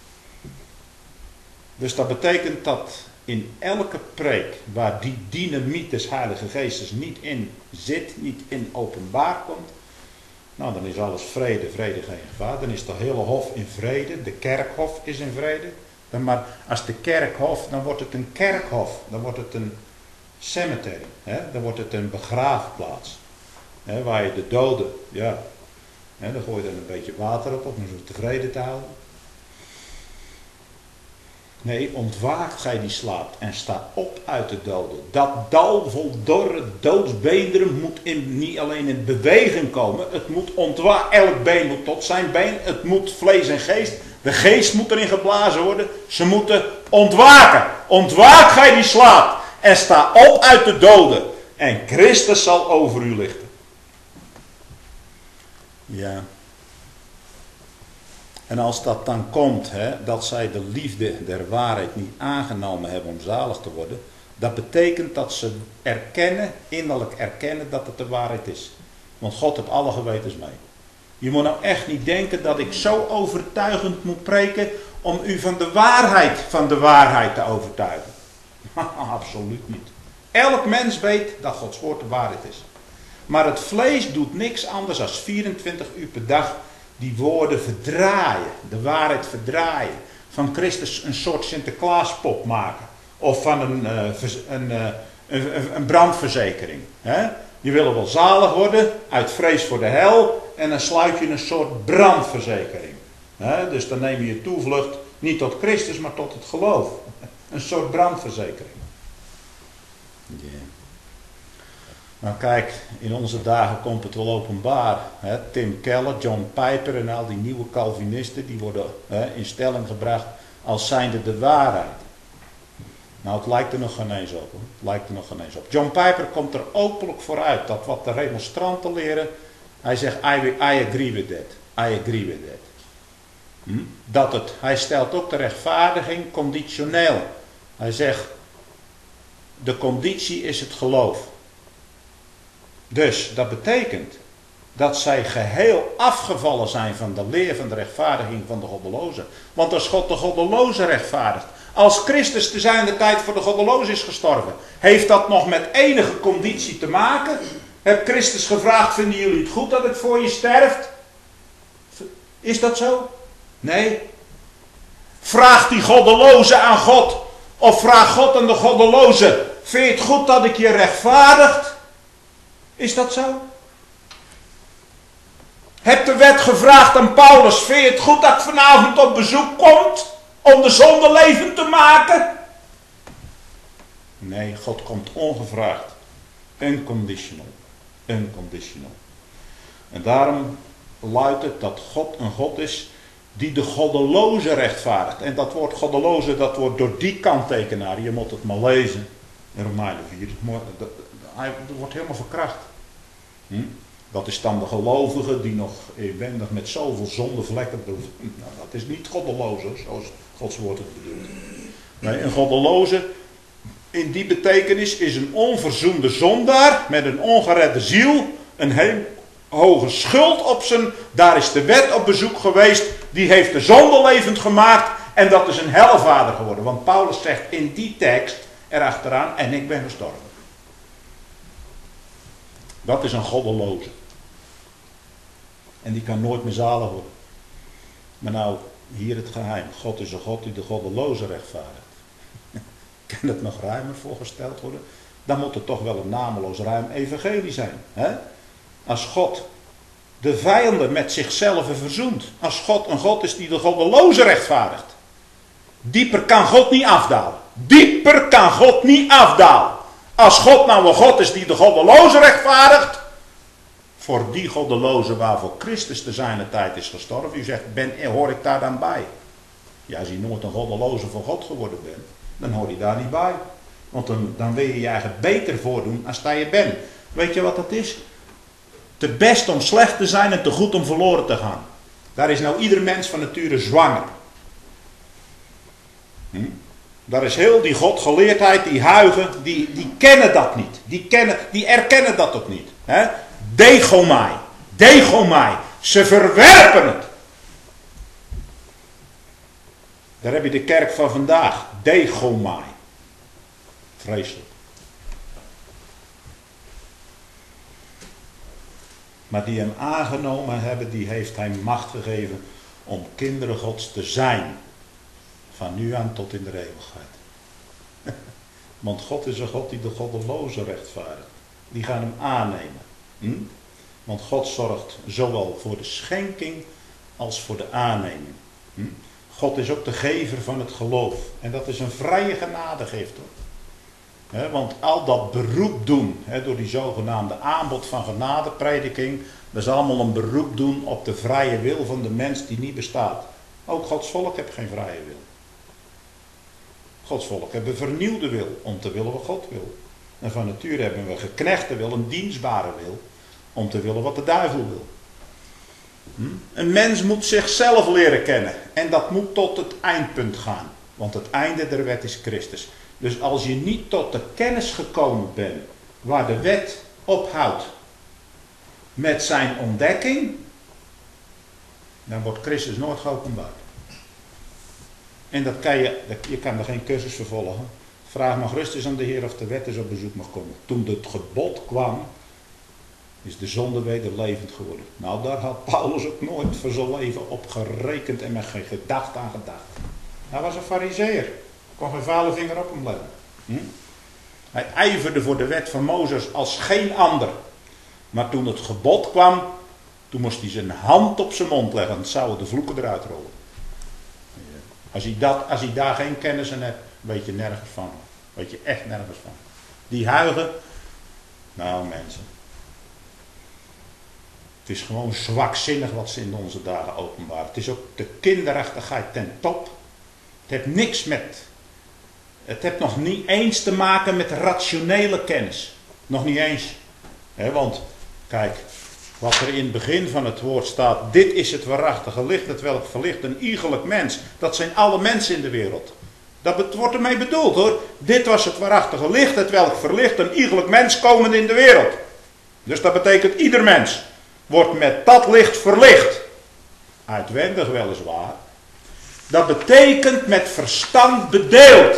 A: Dus dat betekent dat in elke preek waar die dynamiet des Heilige Geestes niet in zit, niet in openbaar komt, nou dan is alles vrede, vrede geen gevaar. Dan is het hele hof in vrede, de kerkhof is in vrede. Maar als de kerkhof, dan wordt het een kerkhof, dan wordt het een cemetery, dan wordt het een begraafplaats. Waar je de doden, ja, dan gooi je er een beetje water op om ze tevreden te houden. Nee, ontwaakt gij die slaapt en sta op uit de doden. Dat dal vol dorre doodsbeenderen moet niet alleen in beweging komen. Het moet ontwaken, elk been moet tot zijn been. Het moet vlees en geest. De geest moet erin geblazen worden. Ze moeten ontwaken. Ontwaakt gij die slaapt en sta op uit de doden. En Christus zal over u lichten. Ja. En als dat dan komt, dat zij de liefde der waarheid niet aangenomen hebben om zalig te worden, dat betekent dat ze erkennen, innerlijk erkennen dat het de waarheid is. Want God heeft alle gewetens mee. Je moet nou echt niet denken dat ik zo overtuigend moet preken om u van de waarheid te overtuigen. Absoluut niet. Elk mens weet dat Gods woord de waarheid is. Maar het vlees doet niks anders dan 24 uur per dag die woorden verdraaien, de waarheid verdraaien. Van Christus een soort Sinterklaaspop maken. Of van een brandverzekering. Je wil wel zalig worden uit vrees voor de hel. En dan sluit je een soort brandverzekering. Dus dan neem je je toevlucht niet tot Christus, maar tot het geloof. Een soort brandverzekering. Yeah. Nou kijk, in onze dagen komt het wel openbaar. Tim Keller, John Piper en al die nieuwe Calvinisten, die worden in stelling gebracht als zijnde de waarheid. Nou, het lijkt er nog geen eens op. Hoor. Het lijkt er nog geen eens op. John Piper komt er openlijk vooruit dat wat de remonstranten leren, hij zegt, I agree with that. I agree with that. Hij stelt ook de rechtvaardiging conditioneel. Hij zegt, de conditie is het geloof. Dus dat betekent dat zij geheel afgevallen zijn van de leer van de rechtvaardiging van de goddelozen. Want als God de goddelozen rechtvaardigt, als Christus te zijner tijd voor de goddelozen is gestorven, heeft dat nog met enige conditie te maken? Heeft Christus gevraagd, vinden jullie het goed dat ik voor je sterft? Is dat zo? Nee. Vraagt die goddeloze aan God, of vraagt God aan de goddeloze, vind je het goed dat ik je rechtvaardigt? Is dat zo? Heeft de wet gevraagd aan Paulus, vind je het goed dat ik vanavond op bezoek komt om de zonde levend te maken? Nee, God komt ongevraagd. Unconditional. Unconditional. En daarom luidt het dat God een God is die de goddeloze rechtvaardigt. En dat woord goddeloze, dat wordt door die kanttekenaar, je moet het maar lezen, in Romeinen 4, dat wordt helemaal verkracht. Dat is dan de gelovige die nog inwendig met zoveel zondevlekken doet. Nou, dat is niet goddeloze, zoals Gods woord het bedoelt. Nee, een goddeloze, in die betekenis, is een onverzoende zondaar met een ongeredde ziel, een heel hoge schuld op zijn. Daar is de wet op bezoek geweest, die heeft de zonde levend gemaakt en dat is een helvader geworden. Want Paulus zegt in die tekst erachteraan, en ik ben gestorven. Dat is een goddeloze. En die kan nooit meer zalig worden. Maar nou, hier het geheim. God is een God die de goddeloze rechtvaardigt. Kan het nog ruimer voorgesteld worden? Dan moet het toch wel een nameloos ruim evangelie zijn. Hè? Als God de vijanden met zichzelf verzoent. Als God een God is die de goddeloze rechtvaardigt. Dieper kan God niet afdalen. Dieper kan God niet afdalen. Als God nou een God is die de goddeloze rechtvaardigt. Voor die goddeloze waarvoor Christus te zijner tijd is gestorven. U zegt, hoor ik daar dan bij? Ja, als je nooit een goddeloze voor God geworden bent. Dan hoor je daar niet bij. Want dan wil je je eigenlijk beter voordoen als dat je bent. Weet je wat dat is? Te best om slecht te zijn en te goed om verloren te gaan. Daar is nou ieder mens van nature zwanger. Daar is heel die godgeleerdheid, die huigen, die kennen dat niet. Die erkennen dat ook niet. Hè? Degomai. Ze verwerpen het. Daar heb je de kerk van vandaag. Degomai. Vreselijk. Maar die hem aangenomen hebben, die heeft hij macht gegeven om kinderen Gods te zijn. Van nu aan tot in de eeuwigheid. Want God is een God die de goddeloze rechtvaardigt. Die gaan hem aannemen. Want God zorgt zowel voor de schenking als voor de aanneming. God is ook de gever van het geloof. En dat is een vrije genadegift hoor. Want al dat beroep doen, door die zogenaamde aanbod van genadeprediking, dat is allemaal een beroep doen op de vrije wil van de mens die niet bestaat. Ook Gods volk heeft geen vrije wil. Gods volk hebben vernieuwde wil, om te willen wat God wil. En van nature hebben we geknechte wil, een dienstbare wil, om te willen wat de duivel wil. Een mens moet zichzelf leren kennen. En dat moet tot het eindpunt gaan. Want het einde der wet is Christus. Dus als je niet tot de kennis gekomen bent waar de wet ophoudt met zijn ontdekking, dan wordt Christus nooit geopenbaard. En dat kan je kan er geen cursus voor volgen. Vraag maar gerust aan de Heer of de wet eens op bezoek mag komen. Toen het gebod kwam, is de zonde weder levend geworden. Nou, daar had Paulus ook nooit voor zijn leven op gerekend en met geen gedachte aan gedacht. Hij was een farizeeër. Kon geen vuile vinger op hem leggen. Hij ijverde voor de wet van Mozes als geen ander. Maar toen het gebod kwam, toen moest hij zijn hand op zijn mond leggen. Dan zouden de vloeken eruit rollen. Als hij daar geen kennis aan hebt, weet je nergens van. Weet je echt nergens van. Die huigen, nou mensen. Het is gewoon zwakzinnig wat ze in onze dagen openbaren. Het is ook de kinderachtigheid ten top. Het heeft nog niet eens te maken met rationele kennis. Nog niet eens. Want, kijk, wat er in het begin van het woord staat. Dit is het waarachtige licht, het welk verlicht een iegelijk mens. Dat zijn alle mensen in de wereld. Dat wordt ermee bedoeld hoor. Dit was het waarachtige licht, het welk verlicht een iegelijk mens komend in de wereld. Dus dat betekent ieder mens wordt met dat licht verlicht. Uitwendig weliswaar. Dat betekent met verstand bedeeld.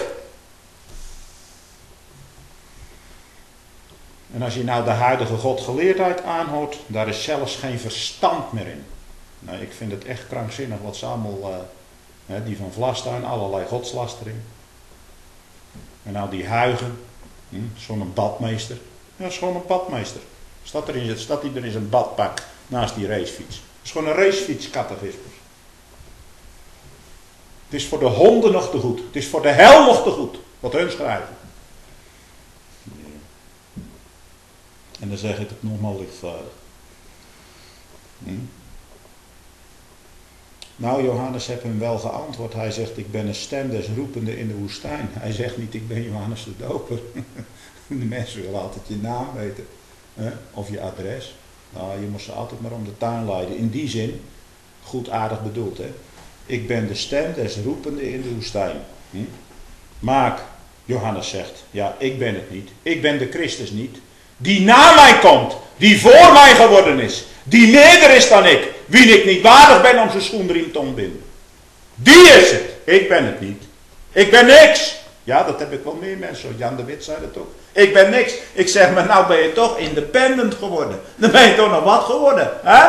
A: En als je nou de huidige godgeleerdheid aanhoort, daar is zelfs geen verstand meer in. Nou, ik vind het echt krankzinnig wat ze allemaal, die van Vlastuin, allerlei godslastering. En nou die huigen, zo'n badmeester. Ja, dat is gewoon een badmeester. Staat hij er in zijn badpak naast die racefiets. is gewoon een racefietscatechismus. Het is voor de honden nog te goed. Het is voor de hel nog te goed. Wat hun schrijven. En dan zeg ik het nogmaals lichtvaardig. Nou, Johannes heeft hem wel geantwoord. Hij zegt, ik ben een stem des roepende in de woestijn. Hij zegt niet, ik ben Johannes de Doper. De mensen willen altijd je naam weten. Of je adres. Nou, je moest ze altijd maar om de tuin leiden. In die zin, goed aardig bedoeld, hè. Ik ben de stem des roepende in de woestijn. Maar, Johannes zegt, ja, ik ben het niet. Ik ben de Christus niet. Die na mij komt, die voor mij geworden is, die meerder is dan ik, wie ik niet waardig ben om zijn schoenriem te ontbinden. Die is het. Ik ben het niet. Ik ben niks. Ja, dat heb ik wel meer mensen. Jan de Wit zei dat ook. Ik ben niks. Ik zeg, maar nou ben je toch independent geworden. Dan ben je toch nog wat geworden. Hè?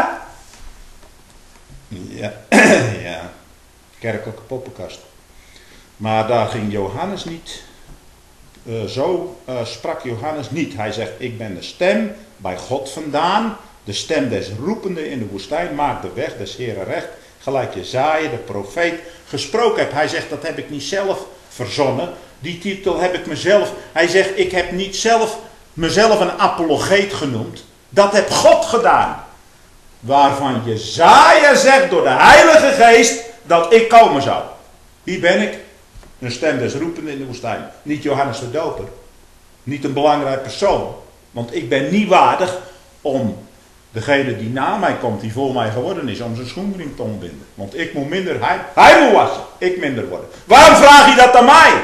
A: Ja, ja. Kerkelijke poppenkast. Maar daar ging Johannes niet. Zo sprak Johannes niet. Hij zegt, ik ben de stem bij God vandaan. De stem des roepende in de woestijn. Maak de weg des Heren recht. Gelijk Jesaja, de profeet, gesproken hebt. Hij zegt, dat heb ik niet zelf verzonnen. Die titel heb ik mezelf. Hij zegt, ik heb niet zelf mezelf een apologeet genoemd. Dat heb God gedaan. Waarvan Jesaja zegt door de Heilige Geest dat ik komen zou. Wie ben ik? Een stem des roepende in de woestijn. Niet Johannes de Doper. Niet een belangrijk persoon. Want ik ben niet waardig om degene die na mij komt, die voor mij geworden is, om zijn schoenriem te ontbinden. Want ik moet minder, hij moet wassen. Ik minder worden. Waarom vraag je dat aan mij?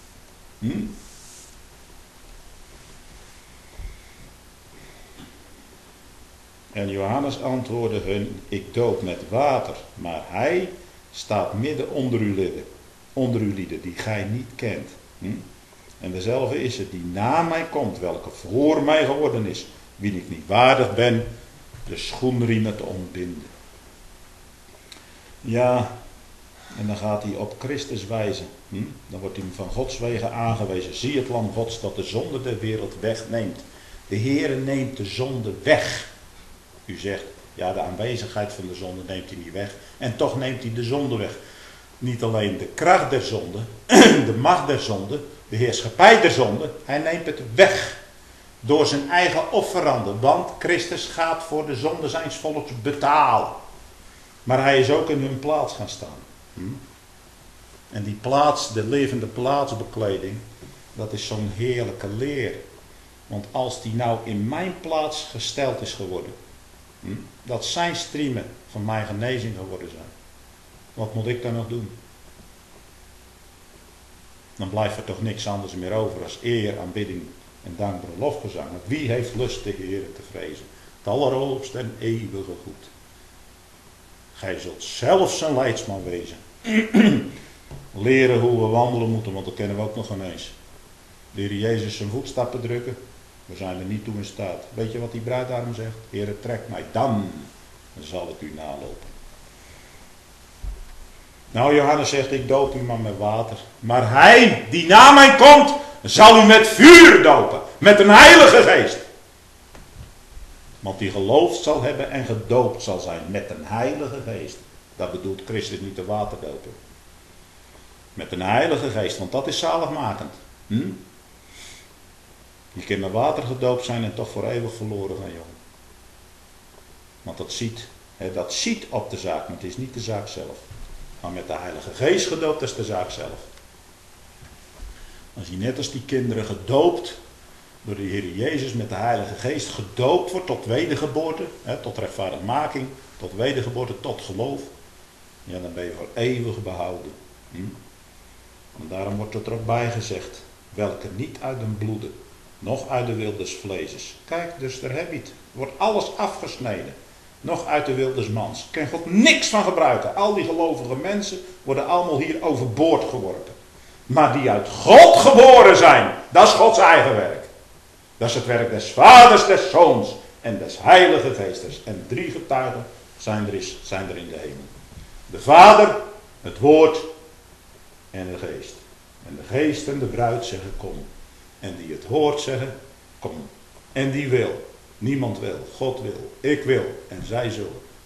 A: En Johannes antwoordde hun, ik doop met water, maar hij staat midden onder uw lieden, die gij niet kent. En dezelfde is het die na mij komt, welke voor mij geworden is, wie ik niet waardig ben, de schoenriemen te ontbinden. Ja, en dan gaat hij op Christus wijzen. Dan wordt hij van Gods wegen aangewezen. Zie het lam Gods dat de zonde der wereld wegneemt. De Heere neemt de zonde weg. U zegt, ja, de aanwezigheid van de zonde neemt hij niet weg. En toch neemt hij de zonde weg. Niet alleen de kracht der zonde, de macht der zonde, de heerschappij der zonde. Hij neemt het weg. Door zijn eigen offeranden. Want Christus gaat voor de zonde zijns volks betalen. Maar hij is ook in hun plaats gaan staan. En die plaats, de levende plaatsbekleding, dat is zo'n heerlijke leer. Want als die nou in mijn plaats gesteld is geworden, dat zijn striemen van mijn genezing geworden zijn. Wat moet ik dan nog doen? Dan blijft er toch niks anders meer over als eer, aanbidding en dankbare lofgezang. Want wie heeft lust de Heer te vrezen? Het allerhoogste en eeuwige goed. Gij zult zelf zijn leidsman wezen. Leren hoe we wandelen moeten, want dat kennen we ook nog ineens. De Heer Jezus zijn voetstappen drukken. We zijn er niet toe in staat. Weet je wat die bruid daarom zegt? Heere, trek mij dan zal ik u nalopen. Nou, Johannes zegt, ik doop u maar met water. Maar hij die na mij komt, zal u met vuur dopen. Met een heilige geest. Want die geloofd zal hebben en gedoopt zal zijn met een heilige geest. Dat bedoelt Christus niet de waterdoper. Met een heilige geest, want dat is zaligmakend. Je kunt met water gedoopt zijn en toch voor eeuwig verloren gaan, jongen. Want dat ziet op de zaak, maar het is niet de zaak zelf. Maar met de Heilige Geest gedoopt, dat is de zaak zelf. Als je net als die kinderen gedoopt, door de Heer Jezus met de Heilige Geest gedoopt wordt tot wedergeboorte, tot rechtvaardigmaking, tot wedergeboorte, tot geloof, ja, dan ben je voor eeuwig behouden. En daarom wordt het er ook bij gezegd, welke niet uit den bloede, nog uit de wil des vleeses. Kijk, dus daar heb je het. Wordt alles afgesneden. Nog uit de wil des mans. Kan God niks van gebruiken. Al die gelovige mensen worden allemaal hier overboord geworpen. Maar die uit God geboren zijn, dat is Gods eigen werk. Dat is het werk des Vaders, des Zoons en des Heilige Geestes. En 3 getuigen zijn er in de hemel. De Vader, het Woord en de Geest. En de Geest en de bruid zeggen kom. En die het hoort zeggen kom. En die wil. Niemand wil. God wil. Ik wil. En zij zullen.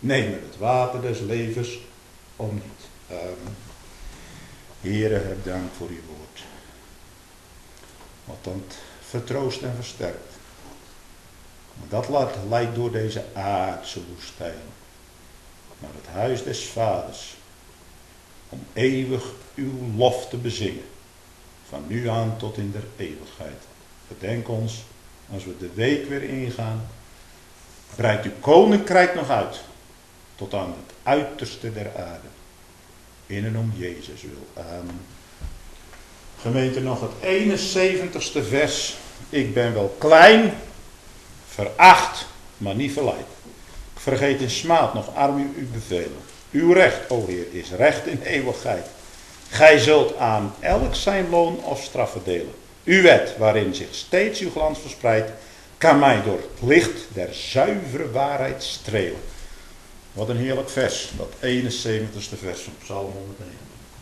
A: nemen het water des levens om niet. Amen. Heere, heb dank voor uw woord. Wat dan vertroost en versterkt. Dat leidt door deze aardse woestijn naar het huis des vaders. Om eeuwig uw lof te bezingen. Van nu aan tot in der eeuwigheid. Bedenk ons, als we de week weer ingaan. Breidt uw koninkrijk nog uit. Tot aan het uiterste der aarde. In en om Jezus wil. Amen. Gemeente, nog het 71ste vers. Ik ben wel klein, veracht, maar niet verleid. Ik vergeet in smaad nog arm uw bevelen. Uw recht, o Heer, is recht in eeuwigheid. Gij zult aan elk zijn loon of straf verdelen. Uw wet, waarin zich steeds uw glans verspreidt, kan mij door het licht der zuivere waarheid strelen. Wat een heerlijk vers, dat 71ste vers van Psalm 109.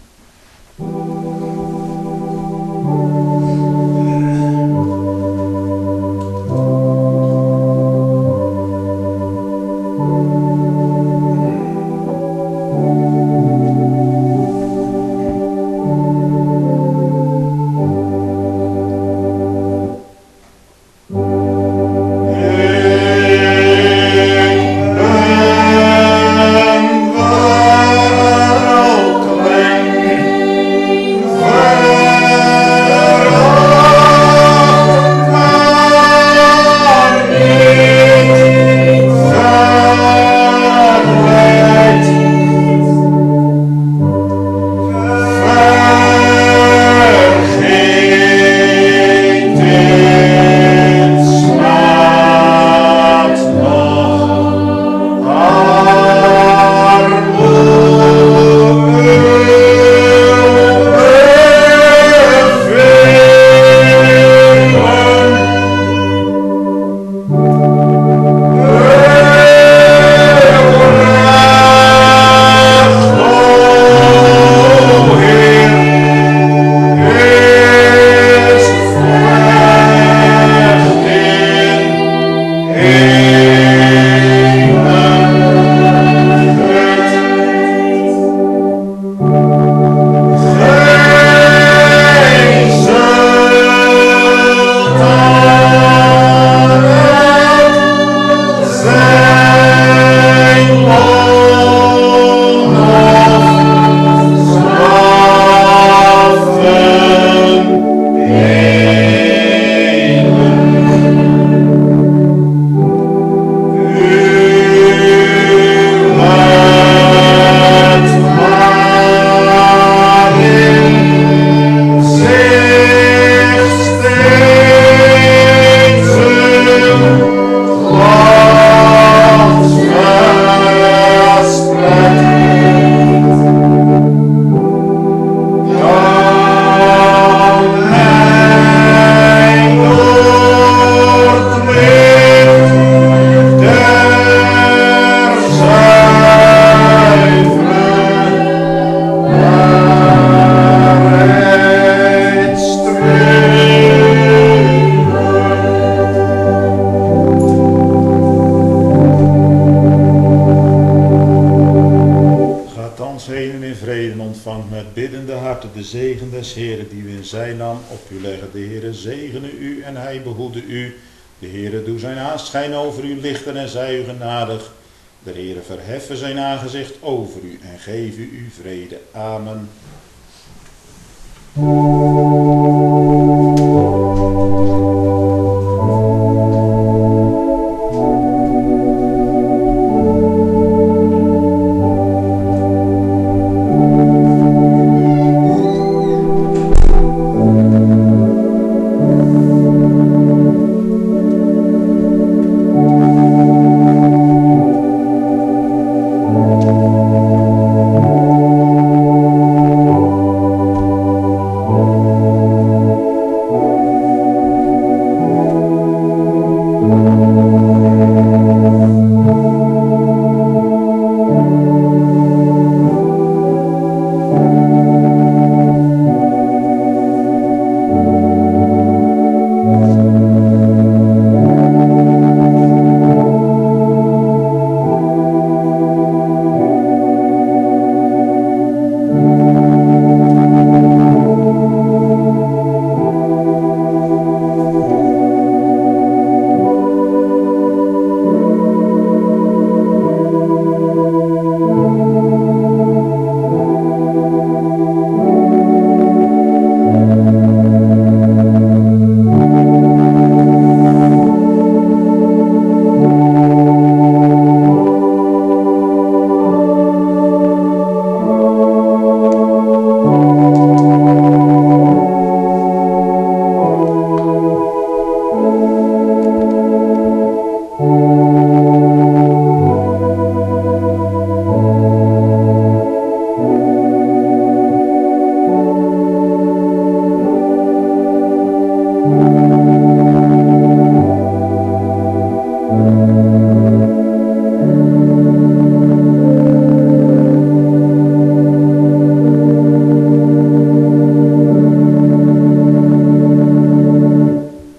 A: De zegen des Heeren die we in zijn naam op u leggen. De Heere zegene u en hij behoede u. De Heere doe zijn aanschijn over u lichten en zij u genadig. De Heere verheffen zijn aangezicht over u en geven u vrede. Amen.